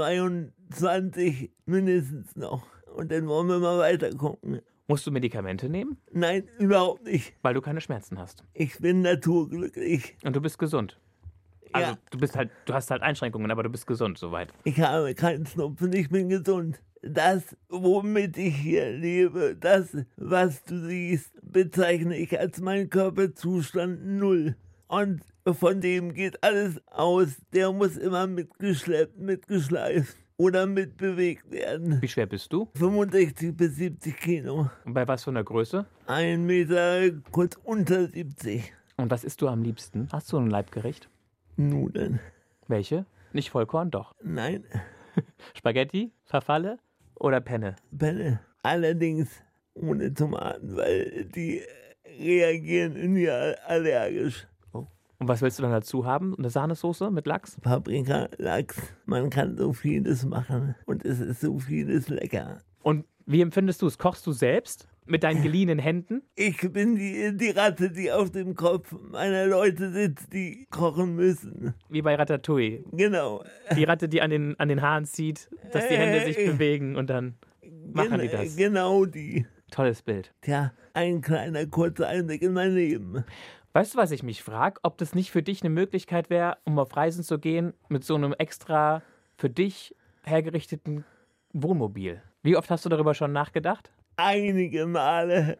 22 mindestens noch. Und dann wollen wir mal weiter gucken. Musst du Medikamente nehmen? Nein, überhaupt nicht. Weil du keine Schmerzen hast. Ich bin naturglücklich. Und du bist gesund. Also Ja. du hast halt Einschränkungen, aber du bist gesund soweit. Ich habe keinen Schnupfen, ich bin gesund. Das, womit ich hier lebe, das, was du siehst, bezeichne ich als meinen Körperzustand 0. Und von dem geht alles aus. Der muss immer mitgeschleppt, mitgeschleift oder mitbewegt werden. Wie schwer bist du? 65 bis 70 Kilo. Und bei was für einer Größe? 1 Meter, kurz unter 70. Und was isst du am liebsten? Hast du ein Leibgericht? Nudeln. Welche? Nicht Vollkorn, doch. Nein, Spaghetti, Farfalle oder Penne? Penne. Allerdings ohne Tomaten, weil die reagieren in mir allergisch. Und was willst du dann dazu haben? Eine Sahnesoße mit Lachs? Paprika, Lachs, man kann so vieles machen und es ist so vieles lecker. Und wie empfindest du es? Kochst du selbst? mit deinen geliehenen Händen? Ich bin die Ratte, die auf dem Kopf meiner Leute sitzt, die kochen müssen. Wie bei Ratatouille. Genau. Die Ratte, die an den Haaren zieht, dass die Hände sich bewegen und dann machen die das. Genau die. Tolles Bild. Tja, ein kleiner, kurzer Einblick in mein Leben. Weißt du, was ich mich frage? Ob das nicht für dich eine Möglichkeit wäre, um auf Reisen zu gehen, mit so einem extra für dich hergerichteten Wohnmobil? Wie oft hast du darüber schon nachgedacht? Einige Male.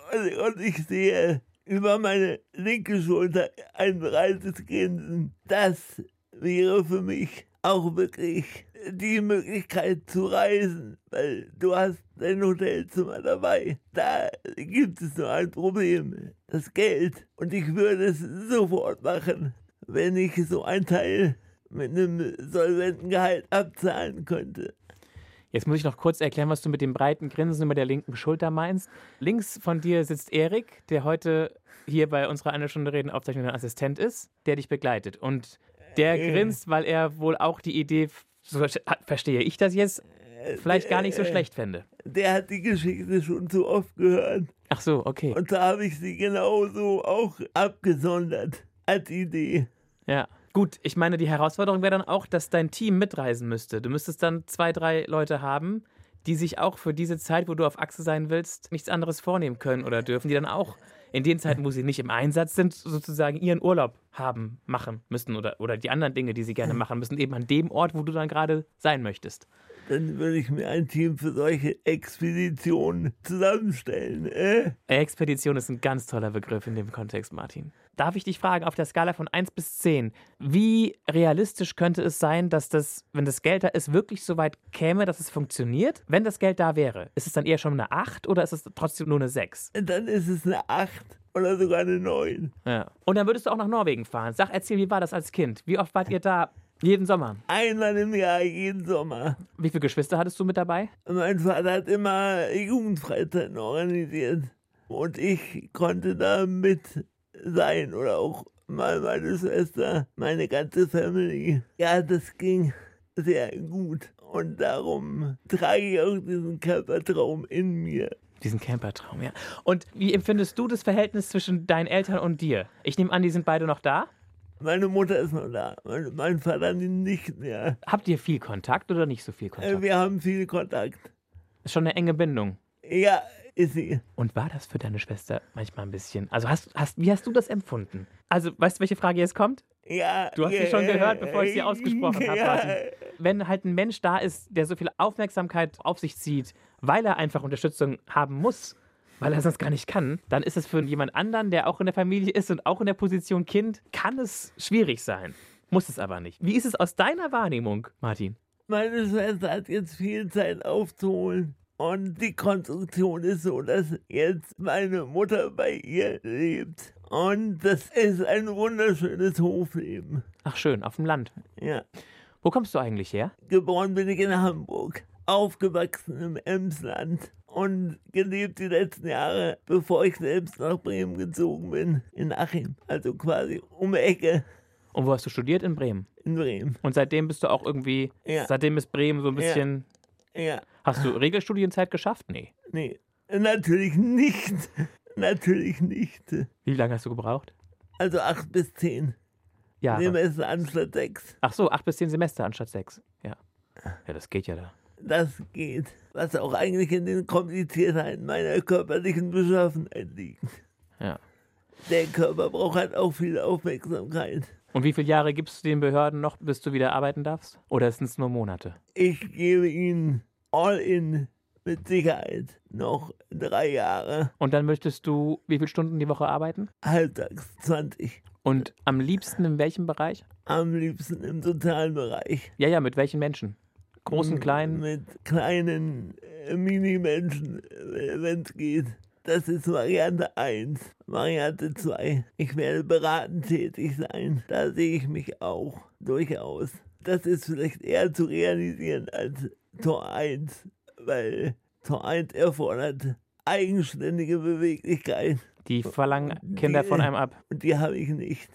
Und ich sehe über meine linke Schulter ein breites Grinsen. Das wäre für mich auch wirklich die Möglichkeit zu reisen, weil du hast dein Hotelzimmer dabei. Da gibt es nur ein Problem, das Geld. Und ich würde es sofort machen, wenn ich so ein Teil mit einem solventen Gehalt abzahlen könnte. Jetzt muss ich noch kurz erklären, was du mit dem breiten Grinsen über der linken Schulter meinst. Links von dir sitzt Erik, der heute hier bei unserer 1 Stunde Reden Aufzeichnung ein Assistent ist, der dich begleitet. Und der grinst, weil er wohl auch die Idee, so verstehe ich das jetzt, vielleicht gar nicht so schlecht fände. Der hat die Geschichte schon zu oft gehört. Ach so, okay. Und da habe ich sie genauso auch abgesondert als Idee. Ja. Gut, ich meine, die Herausforderung wäre dann auch, dass dein Team mitreisen müsste. Du müsstest dann 2, 3 Leute haben, die sich auch für diese Zeit, wo du auf Achse sein willst, nichts anderes vornehmen können oder dürfen, die dann auch in den Zeiten, wo sie nicht im Einsatz sind, sozusagen ihren Urlaub machen müssen oder die anderen Dinge, die sie gerne machen müssen, eben an dem Ort, wo du dann gerade sein möchtest. Dann würde ich mir ein Team für solche Expeditionen zusammenstellen. Expedition ist ein ganz toller Begriff in dem Kontext, Martin. Darf ich dich fragen, auf der Skala von 1 bis 10, wie realistisch könnte es sein, dass das, wenn das Geld da ist, wirklich so weit käme, dass es funktioniert? Wenn das Geld da wäre, ist es dann eher schon eine 8 oder ist es trotzdem nur eine 6? Dann ist es eine 8 oder sogar eine 9. Ja. Und dann würdest du auch nach Norwegen fahren. Erzähl, wie war das als Kind? Wie oft wart ihr da? Jeden Sommer? Einmal im Jahr, jeden Sommer. Wie viele Geschwister hattest du mit dabei? Mein Vater hat immer Jugendfreizeiten organisiert. Und ich konnte da mit sein oder auch mal meine Schwester, meine ganze Family. Ja, das ging sehr gut. Und darum trage ich auch diesen Campertraum in mir. Diesen Campertraum, ja. Und wie empfindest du das Verhältnis zwischen deinen Eltern und dir? Ich nehme an, die sind beide noch da? Meine Mutter ist noch da, mein Vater nicht mehr. Habt ihr viel Kontakt oder nicht so viel Kontakt? Wir haben viel Kontakt. Ist schon eine enge Bindung. Ja, ist sie. Und war das für deine Schwester manchmal ein bisschen? Also wie hast du das empfunden? Also, weißt du, welche Frage jetzt kommt? Ja. Du hast sie schon gehört, bevor ich sie ausgesprochen habe, Martin. Wenn halt ein Mensch da ist, der so viel Aufmerksamkeit auf sich zieht, weil er einfach Unterstützung haben muss, weil er sonst gar nicht kann, dann ist es für jemand anderen, der auch in der Familie ist und auch in der Position Kind, kann es schwierig sein. Muss es aber nicht. Wie ist es aus deiner Wahrnehmung, Martin? Meine Schwester hat jetzt viel Zeit aufzuholen. Und die Konstruktion ist so, dass jetzt meine Mutter bei ihr lebt. Und das ist ein wunderschönes Hofleben. Ach schön, auf dem Land. Ja. Wo kommst du eigentlich her? Geboren bin ich in Hamburg. Aufgewachsen im Emsland. Und gelebt die letzten Jahre, bevor ich selbst nach Bremen gezogen bin, in Achim. Also quasi um die Ecke. Und wo hast du studiert? In Bremen? In Bremen. Und seitdem bist du auch irgendwie, seitdem ist Bremen so ein bisschen... Ja. Hast du Regelstudienzeit geschafft? Nee. Nee, natürlich nicht. Natürlich nicht. Wie lange hast du gebraucht? Also 8 bis 10. Jahre. Semester anstatt 6. Ach so, 8 bis 10 Semester anstatt 6. Ja. Ja, das geht ja da. Das geht. Was auch eigentlich in den Kompliziertheiten meiner körperlichen Beschaffenheit liegt. Ja. Der Körper braucht halt auch viel Aufmerksamkeit. Und wie viele Jahre gibst du den Behörden noch, bis du wieder arbeiten darfst? Oder sind es nur Monate? Ich gebe ihnen all in mit Sicherheit noch 3 Jahre. Und dann möchtest du wie viele Stunden die Woche arbeiten? Halbtags 20. Und am liebsten in welchem Bereich? Am liebsten im sozialen Bereich. Ja, mit welchen Menschen? Großen, kleinen? Mit kleinen Mini-Menschen, wenn es geht. Das ist Variante 1. Variante 2. Ich werde beratend tätig sein. Da sehe ich mich auch durchaus. Das ist vielleicht eher zu realisieren als Tor 1, weil Tor 1 erfordert eigenständige Beweglichkeit. Die verlangen Kinder von einem ab. Und die habe ich nicht.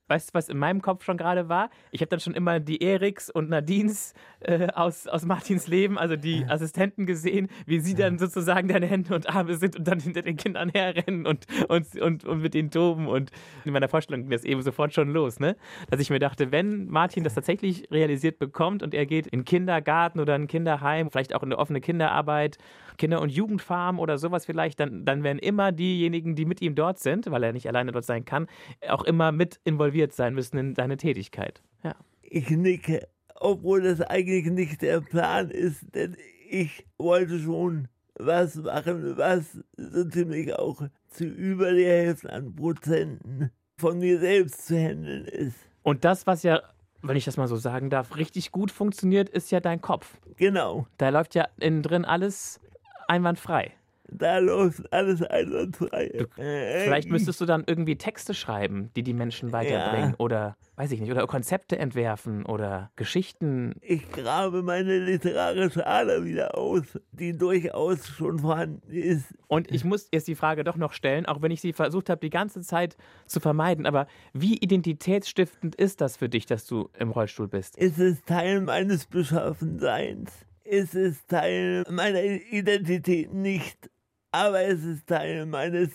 weißt du, was in meinem Kopf schon gerade war? Ich habe dann schon immer die Eriks und Nadines aus Martins Leben, also die Assistenten gesehen, wie sie dann sozusagen deine Hände und Arme sind und dann hinter den Kindern herrennen und mit denen toben. Und in meiner Vorstellung ging das eben sofort schon los, ne? Dass ich mir dachte, wenn Martin das tatsächlich realisiert bekommt und er geht in den Kindergarten oder in ein Kinderheim, vielleicht auch in eine offene Kinderarbeit, Kinder- und Jugendfarm oder sowas vielleicht, dann werden immer diejenigen, die mit ihm dort sind, weil er nicht alleine dort sein kann, auch immer mit involviert sein müssen in seine Tätigkeit. Ja. Ich nicke, obwohl das eigentlich nicht der Plan ist, denn ich wollte schon was machen, was so ziemlich auch zu über der Hälfte an Prozenten von mir selbst zu handeln ist. Und das, was ja, wenn ich das mal so sagen darf, richtig gut funktioniert, ist ja dein Kopf. Genau. Da läuft ja innen drin alles einwandfrei. Da läuft alles einwandfrei. Vielleicht müsstest du dann irgendwie Texte schreiben, die Menschen weiterbringen oder, weiß ich nicht, oder Konzepte entwerfen oder Geschichten. Ich grabe meine literarische Ader wieder aus, die durchaus schon vorhanden ist. Und ich muss jetzt die Frage doch noch stellen, auch wenn ich sie versucht habe, die ganze Zeit zu vermeiden, aber wie identitätsstiftend ist das für dich, dass du im Rollstuhl bist? Es ist Teil meines Beschaffenseins. Es ist Teil meiner Identität nicht. Aber es ist Teil meines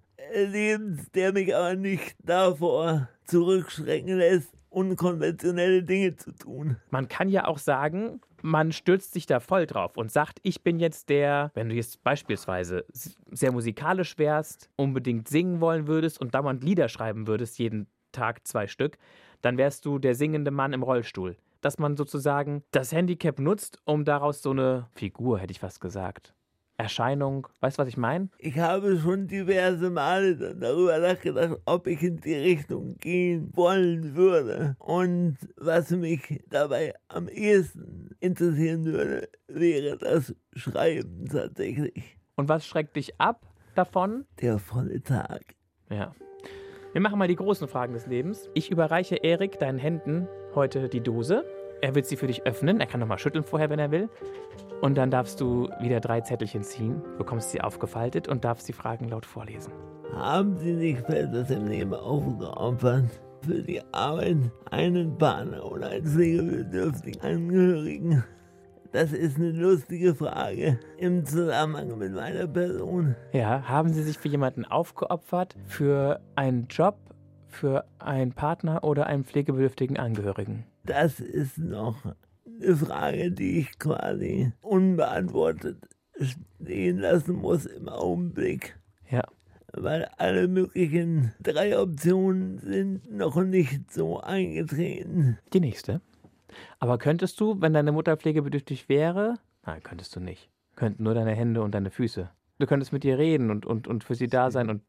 Lebens, der mich aber nicht davor zurückschrecken lässt, unkonventionelle Dinge zu tun. Man kann ja auch sagen, man stürzt sich da voll drauf und sagt, ich bin jetzt der, wenn du jetzt beispielsweise sehr musikalisch wärst, unbedingt singen wollen würdest und dauernd Lieder schreiben würdest, jeden Tag 2 Stück, dann wärst du der singende Mann im Rollstuhl. Dass man sozusagen das Handicap nutzt, um daraus so eine Figur, hätte ich fast gesagt, Erscheinung, weißt du, was ich meine? Ich habe schon diverse Male darüber nachgedacht, ob ich in die Richtung gehen wollen würde. Und was mich dabei am ehesten interessieren würde, wäre das Schreiben tatsächlich. Und was schreckt dich ab davon? Der volle Tag. Ja. Wir machen mal die großen Fragen des Lebens. Ich überreiche Erik deinen Händen heute die Dose. Er wird sie für dich öffnen. Er kann noch mal schütteln vorher, wenn er will. Und dann darfst du wieder 3 Zettelchen ziehen, bekommst sie aufgefaltet und darfst die Fragen laut vorlesen. Haben Sie nicht Festes im Leben aufgeopfert für die Arbeit einen Partner oder einen pflegebedürftigen Angehörigen? Das ist eine lustige Frage im Zusammenhang mit meiner Person. Ja, haben Sie sich für jemanden aufgeopfert? Für einen Job, für einen Partner oder einen pflegebedürftigen Angehörigen? Das ist noch eine Frage, die ich quasi unbeantwortet stehen lassen muss im Augenblick. Ja. Weil alle möglichen 3 Optionen sind noch nicht so eingetreten. Die nächste. Aber könntest du, wenn deine Mutter pflegebedürftig wäre, nein, könntest du nicht. Könnten nur deine Hände und deine Füße. Du könntest mit ihr reden und für sie da sein und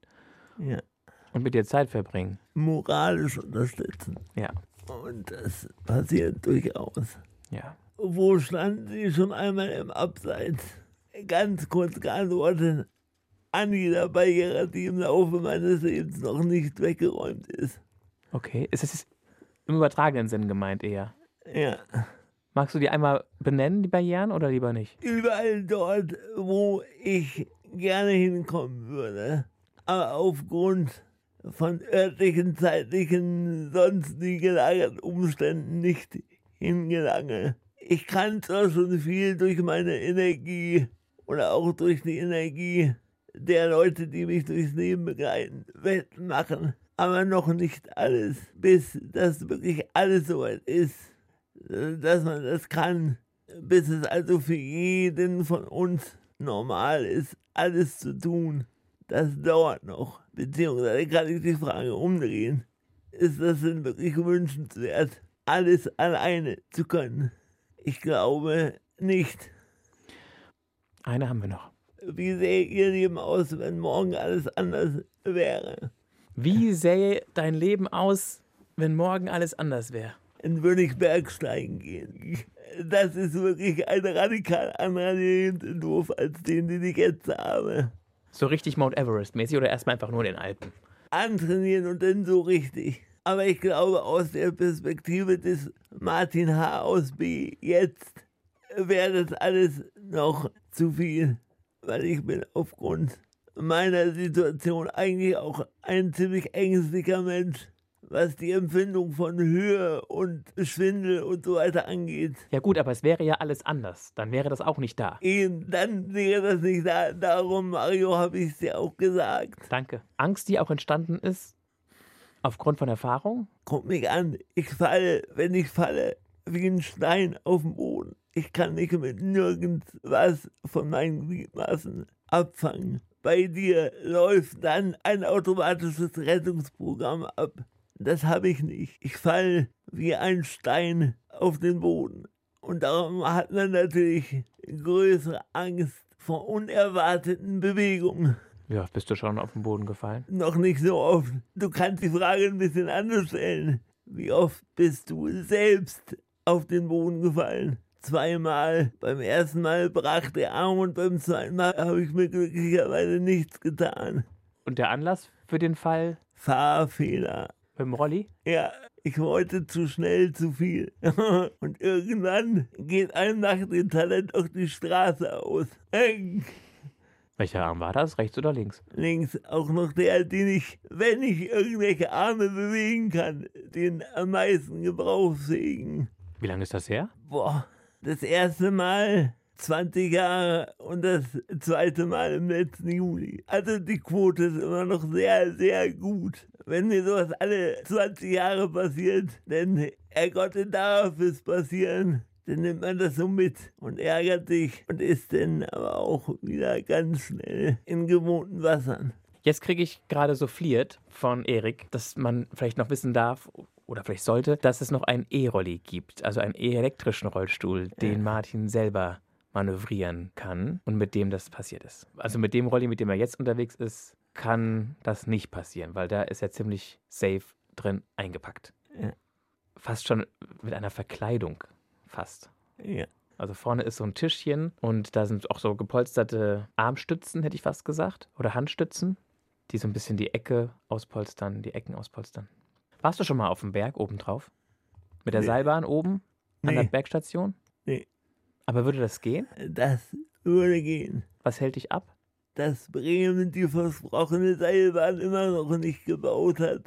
mit ihr Zeit verbringen. Moralisch unterstützen. Ja. Und das passiert durchaus. Ja. Wo standen Sie schon einmal im Abseits? Ganz kurz geantwortet, an jeder Barriere, die im Laufe meines Lebens noch nicht weggeräumt ist. Okay, ist es im übertragenen Sinn gemeint eher? Ja. Magst du die einmal benennen, die Barrieren, oder lieber nicht? Überall dort, wo ich gerne hinkommen würde, aber aufgrund von örtlichen, zeitlichen, sonstigen gelagerten Umständen nicht hingelange. Ich kann zwar schon viel durch meine Energie oder auch durch die Energie der Leute, die mich durchs Leben begleiten, wettmachen, aber noch nicht alles, bis das wirklich alles soweit ist, dass man das kann, bis es also für jeden von uns normal ist, alles zu tun. Das dauert noch, beziehungsweise kann ich die Frage umdrehen. Ist das denn wirklich wünschenswert, alles alleine zu können? Ich glaube nicht. Eine haben wir noch. Wie sähe Ihr Leben aus, wenn morgen alles anders wäre? Wie sähe dein Leben aus, wenn morgen alles anders wäre? Dann würde ich Bergsteigen gehen. Das ist wirklich ein radikal anderer Lebensentwurf als den ich jetzt habe. So richtig Mount Everest-mäßig oder erstmal einfach nur in den Alpen? Antrainieren und dann so richtig. Aber ich glaube, aus der Perspektive des Martin H. aus B. jetzt wäre das alles noch zu viel. Weil ich bin aufgrund meiner Situation eigentlich auch ein ziemlich ängstlicher Mensch. was die Empfindung von Höhe und Schwindel und so weiter angeht. Ja gut, aber es wäre ja alles anders. Dann wäre das auch nicht da. Eben, dann wäre das nicht da. Darum, Mario, habe ich es dir auch gesagt. Danke. Angst, die auch entstanden ist aufgrund von Erfahrung? Guck mich an, ich falle, wenn ich falle, wie ein Stein auf den Boden. Ich kann nicht mit nirgends was von meinen Gliedmaßen abfangen. Bei dir läuft dann ein automatisches Rettungsprogramm ab. Das habe ich nicht. Ich falle wie ein Stein auf den Boden. Und darum hat man natürlich größere Angst vor unerwarteten Bewegungen. Ja, bist du schon auf den Boden gefallen? Noch nicht so oft. Du kannst die Frage ein bisschen anders stellen. Wie oft bist du selbst auf den Boden gefallen? 2-mal. Beim ersten Mal brach der Arm und beim zweiten Mal habe ich mir glücklicherweise nichts getan. Und der Anlass für den Fall? Fahrfehler. Beim Rolli? Ja, ich wollte zu schnell zu viel. Und irgendwann geht einem nach dem Talent auch die Straße aus. Welcher Arm war das? Rechts oder links? Links auch noch der, den ich, wenn ich irgendwelche Arme bewegen kann, den am meisten gebrauchsfähigen. Wie lange ist das her? Boah, das erste Mal 20 Jahre und das zweite Mal im letzten Juli. Also die Quote ist immer noch sehr, sehr gut. Wenn mir sowas alle 20 Jahre passiert, dann Herrgott, darf es passieren. Dann nimmt man das so mit und ärgert sich und ist dann aber auch wieder ganz schnell in gewohnten Wassern. Jetzt kriege ich gerade souffliert von Erik, dass man vielleicht noch wissen darf oder vielleicht sollte, dass es noch einen E-Rolli gibt, also einen elektrischen Rollstuhl, den Martin selber manövrieren kann und mit dem das passiert ist. Also mit dem Rolli, mit dem er jetzt unterwegs ist, kann das nicht passieren, weil da ist er ziemlich safe drin eingepackt. Ja. Fast schon mit einer Verkleidung. Fast. Ja. Also vorne ist so ein Tischchen und da sind auch so gepolsterte Armstützen, hätte ich fast gesagt, oder Handstützen, die so ein bisschen die Ecken auspolstern. Warst du schon mal auf dem Berg oben drauf? Mit der Seilbahn oben an der Bergstation? Nee. Aber würde das gehen? Das würde gehen. Was hält dich ab? Dass Bremen die versprochene Seilbahn immer noch nicht gebaut hat.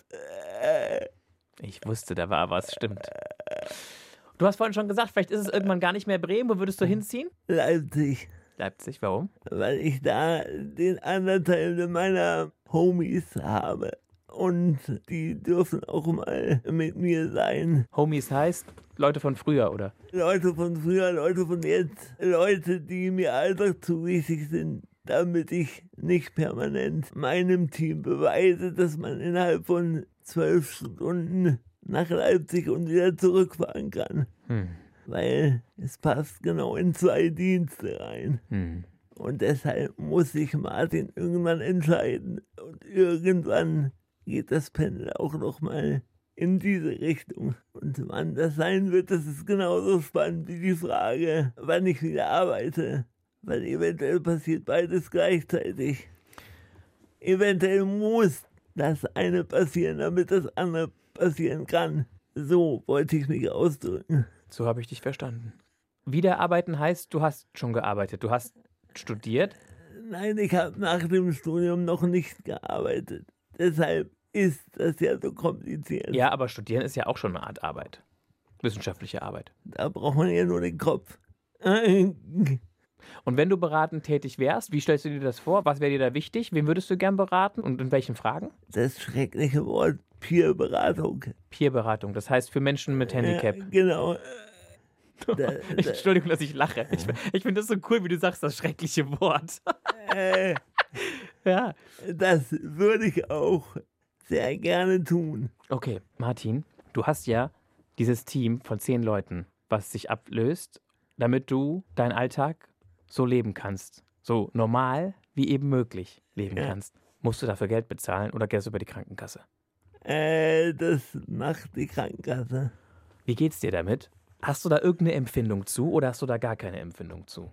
Ich wusste, da war was, stimmt. Du hast vorhin schon gesagt, vielleicht ist es irgendwann gar nicht mehr Bremen. Wo würdest du hinziehen? Leipzig. Leipzig, warum? Weil ich da den anderen Teil meiner Homies habe. Und die dürfen auch mal mit mir sein. Homies heißt Leute von früher, oder? Leute von früher, Leute von jetzt. Leute, die mir einfach zu wichtig sind, damit ich nicht permanent meinem Team beweise, dass man innerhalb von 12 Stunden nach Leipzig und wieder zurückfahren kann. Weil es passt genau in 2 Dienste rein. Und deshalb muss sich Martin irgendwann entscheiden. Und irgendwann geht das Pendel auch nochmal in diese Richtung. Und wann das sein wird, das ist genauso spannend wie die Frage, wann ich wieder arbeite. Weil eventuell passiert beides gleichzeitig. Eventuell muss das eine passieren, damit das andere passieren kann. So wollte ich mich ausdrücken. So habe ich dich verstanden. Wiederarbeiten heißt, du hast schon gearbeitet. Du hast studiert? Nein, ich habe nach dem Studium noch nicht gearbeitet. Deshalb ist das ja so kompliziert. Ja, aber studieren ist ja auch schon eine Art Arbeit. Wissenschaftliche Arbeit. Da braucht man ja nur den Kopf. Und wenn du beratend tätig wärst, wie stellst du dir das vor? Was wäre dir da wichtig? Wen würdest du gern beraten und in welchen Fragen? Das schreckliche Wort Peerberatung. Peerberatung, das heißt für Menschen mit Handicap. Ja, genau. Entschuldigung, dass ich lache. Ich finde das so cool, wie du sagst, das schreckliche Wort. Ja. Das würde ich auch sehr gerne tun. Okay, Martin, du hast ja dieses Team von 10 Leuten, was sich ablöst, damit du deinen Alltag so leben kannst. So normal wie eben möglich leben kannst. Musst du dafür Geld bezahlen oder Geld über die Krankenkasse? Das macht die Krankenkasse. Wie geht's dir damit? Hast du da irgendeine Empfindung zu oder hast du da gar keine Empfindung zu?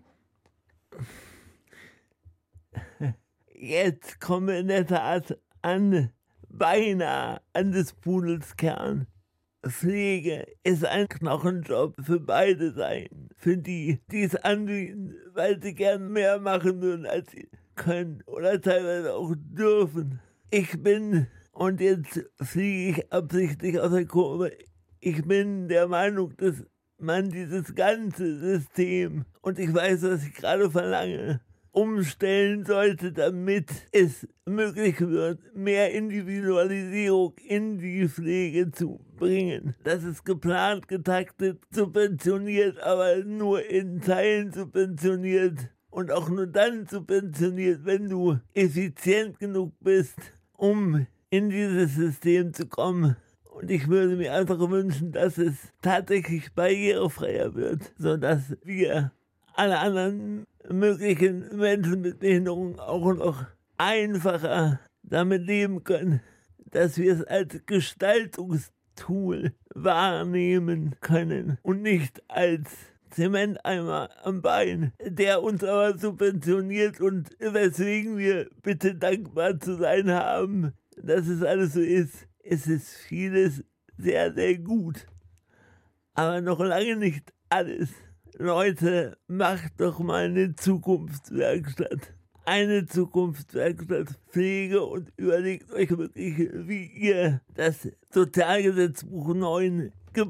Jetzt kommen wir in der Tat beinahe an des Pudels Kern. Pflege ist ein Knochenjob für beide Seiten. Für die, die es anbieten, weil sie gern mehr machen würden, als sie können oder teilweise auch dürfen. Ich bin Und jetzt fliege ich absichtlich aus der Kurve. Ich bin der Meinung, dass man dieses ganze System, und ich weiß, was ich gerade verlange, umstellen sollte, damit es möglich wird, mehr Individualisierung in die Pflege zu bringen. Das ist geplant, getaktet, subventioniert, aber nur in Teilen subventioniert und auch nur dann subventioniert, wenn du effizient genug bist, um in dieses System zu kommen. Und ich würde mir einfach wünschen, dass es tatsächlich barrierefreier wird, sodass wir alle anderen möglichen Menschen mit Behinderung auch noch einfacher damit leben können, dass wir es als Gestaltungstool wahrnehmen können und nicht als Zementeimer am Bein, der uns aber subventioniert und weswegen wir bitte dankbar zu sein haben, dass es alles so ist. Es ist vieles sehr, sehr gut, aber noch lange nicht alles. Leute, macht doch mal eine Zukunftswerkstatt. Eine Zukunftswerkstatt Pflege und überlegt euch wirklich, wie ihr das Sozialgesetzbuch 9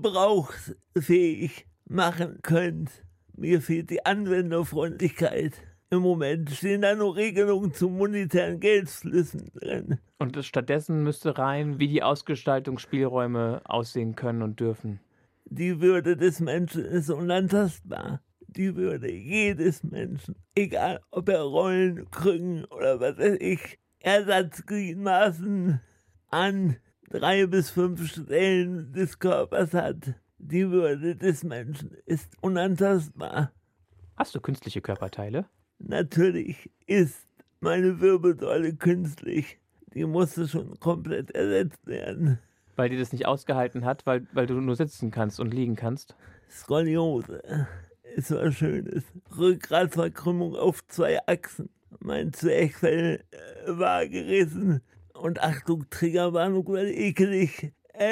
gebrauchsfähig machen könnt. Mir fehlt die Anwenderfreundlichkeit. Im Moment stehen da nur Regelungen zu monetären Geldflüssen drin. Und stattdessen müsste rein, wie die Ausgestaltungsspielräume aussehen können und dürfen. Die Würde des Menschen ist unantastbar. Die Würde jedes Menschen, egal ob er Rollen, Krücken oder was weiß ich, Ersatzgliedmaßen an 3 bis 5 Stellen des Körpers hat. Die Würde des Menschen ist unantastbar. Hast du künstliche Körperteile? Natürlich ist meine Wirbelsäule künstlich. Die musste schon komplett ersetzt werden. Weil die das nicht ausgehalten hat, weil du nur sitzen kannst und liegen kannst? Skoliose ist was Schönes. Rückgratverkrümmung auf 2 Achsen. Mein Zwerchfell war gerissen. Und Achtung, Triggerwarnung, weil ekelig.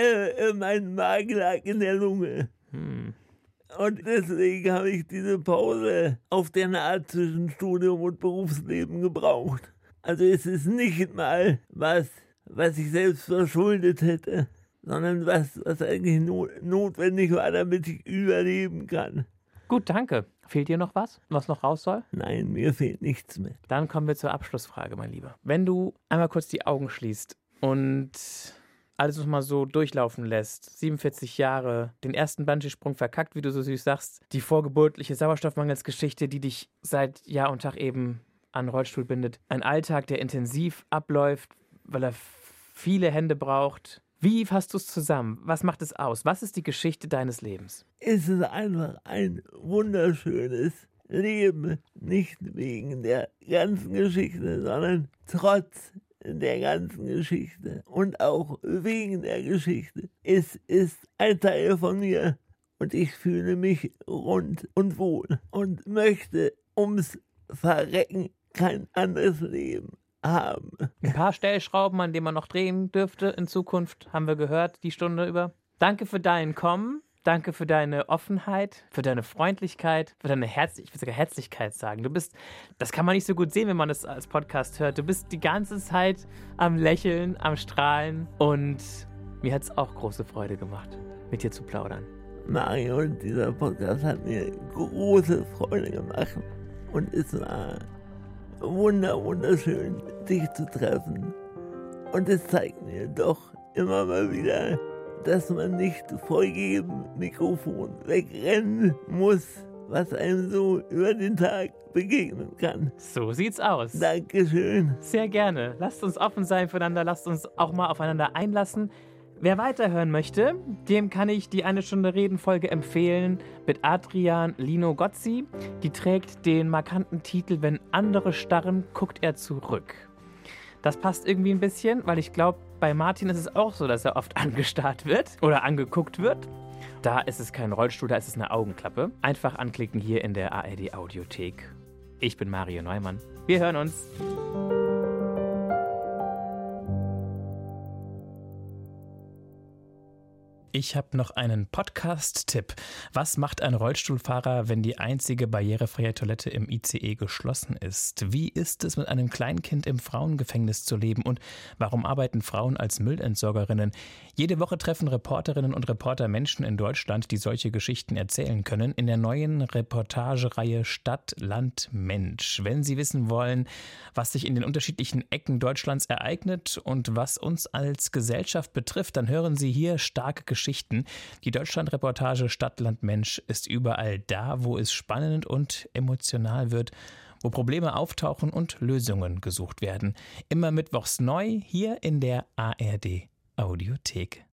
Mein Magen lag in der Lunge. Und deswegen habe ich diese Pause auf der Naht zwischen Studium und Berufsleben gebraucht. Also es ist nicht mal was ich selbst verschuldet hätte, sondern was eigentlich notwendig war, damit ich überleben kann. Gut, danke. Fehlt dir noch was noch raus soll? Nein, mir fehlt nichts mehr. Dann kommen wir zur Abschlussfrage, mein Lieber. Wenn du einmal kurz die Augen schließt und alles noch mal so durchlaufen lässt, 47 Jahre, den ersten Bungee-Sprung verkackt, wie du so süß sagst, die vorgeburtliche Sauerstoffmangelsgeschichte, die dich seit Jahr und Tag eben an den Rollstuhl bindet, ein Alltag, der intensiv abläuft, weil er viele Hände braucht. Wie fasst du es zusammen? Was macht es aus? Was ist die Geschichte deines Lebens? Es ist einfach ein wunderschönes Leben. Nicht wegen der ganzen Geschichte, sondern trotz der ganzen Geschichte. Und auch wegen der Geschichte. Es ist ein Teil von mir. Und ich fühle mich rund und wohl. Und möchte ums Verrecken kein anderes Leben haben. Ein paar Stellschrauben, an denen man noch drehen dürfte in Zukunft, haben wir gehört, die Stunde über. Danke für dein Kommen, danke für deine Offenheit, für deine Freundlichkeit, für deine ich will sogar Herzlichkeit sagen. Das kann man nicht so gut sehen, wenn man das als Podcast hört. Du bist die ganze Zeit am Lächeln, am Strahlen und mir hat es auch große Freude gemacht, mit dir zu plaudern. Mario, dieser Podcast hat mir große Freude gemacht und es war wunderschön, dich zu treffen. Und es zeigt mir doch immer mal wieder, dass man nicht vor jedem Mikrofon wegrennen muss, was einem so über den Tag begegnen kann. So sieht's aus. Dankeschön. Sehr gerne. Lasst uns offen sein füreinander, lasst uns auch mal aufeinander einlassen. Wer weiterhören möchte, dem kann ich die 1 Stunde Reden-Folge empfehlen mit Adrian Lino Gozzi. Die trägt den markanten Titel "Wenn andere starren, guckt er zurück". Das passt irgendwie ein bisschen, weil ich glaube, bei Martin ist es auch so, dass er oft angestarrt wird oder angeguckt wird. Da ist es kein Rollstuhl, da ist es eine Augenklappe. Einfach anklicken hier in der ARD Audiothek. Ich bin Mario Neumann. Wir hören uns. Ich habe noch einen Podcast-Tipp. Was macht ein Rollstuhlfahrer, wenn die einzige barrierefreie Toilette im ICE geschlossen ist? Wie ist es, mit einem Kleinkind im Frauengefängnis zu leben? Und warum arbeiten Frauen als Müllentsorgerinnen? Jede Woche treffen Reporterinnen und Reporter Menschen in Deutschland, die solche Geschichten erzählen können, in der neuen Reportagereihe Stadt, Land, Mensch. Wenn Sie wissen wollen, was sich in den unterschiedlichen Ecken Deutschlands ereignet und was uns als Gesellschaft betrifft, dann hören Sie hier starke Geschichten. Die Deutschland-Reportage Stadt, Land, Mensch ist überall da, wo es spannend und emotional wird, wo Probleme auftauchen und Lösungen gesucht werden. Immer mittwochs neu hier in der ARD Audiothek.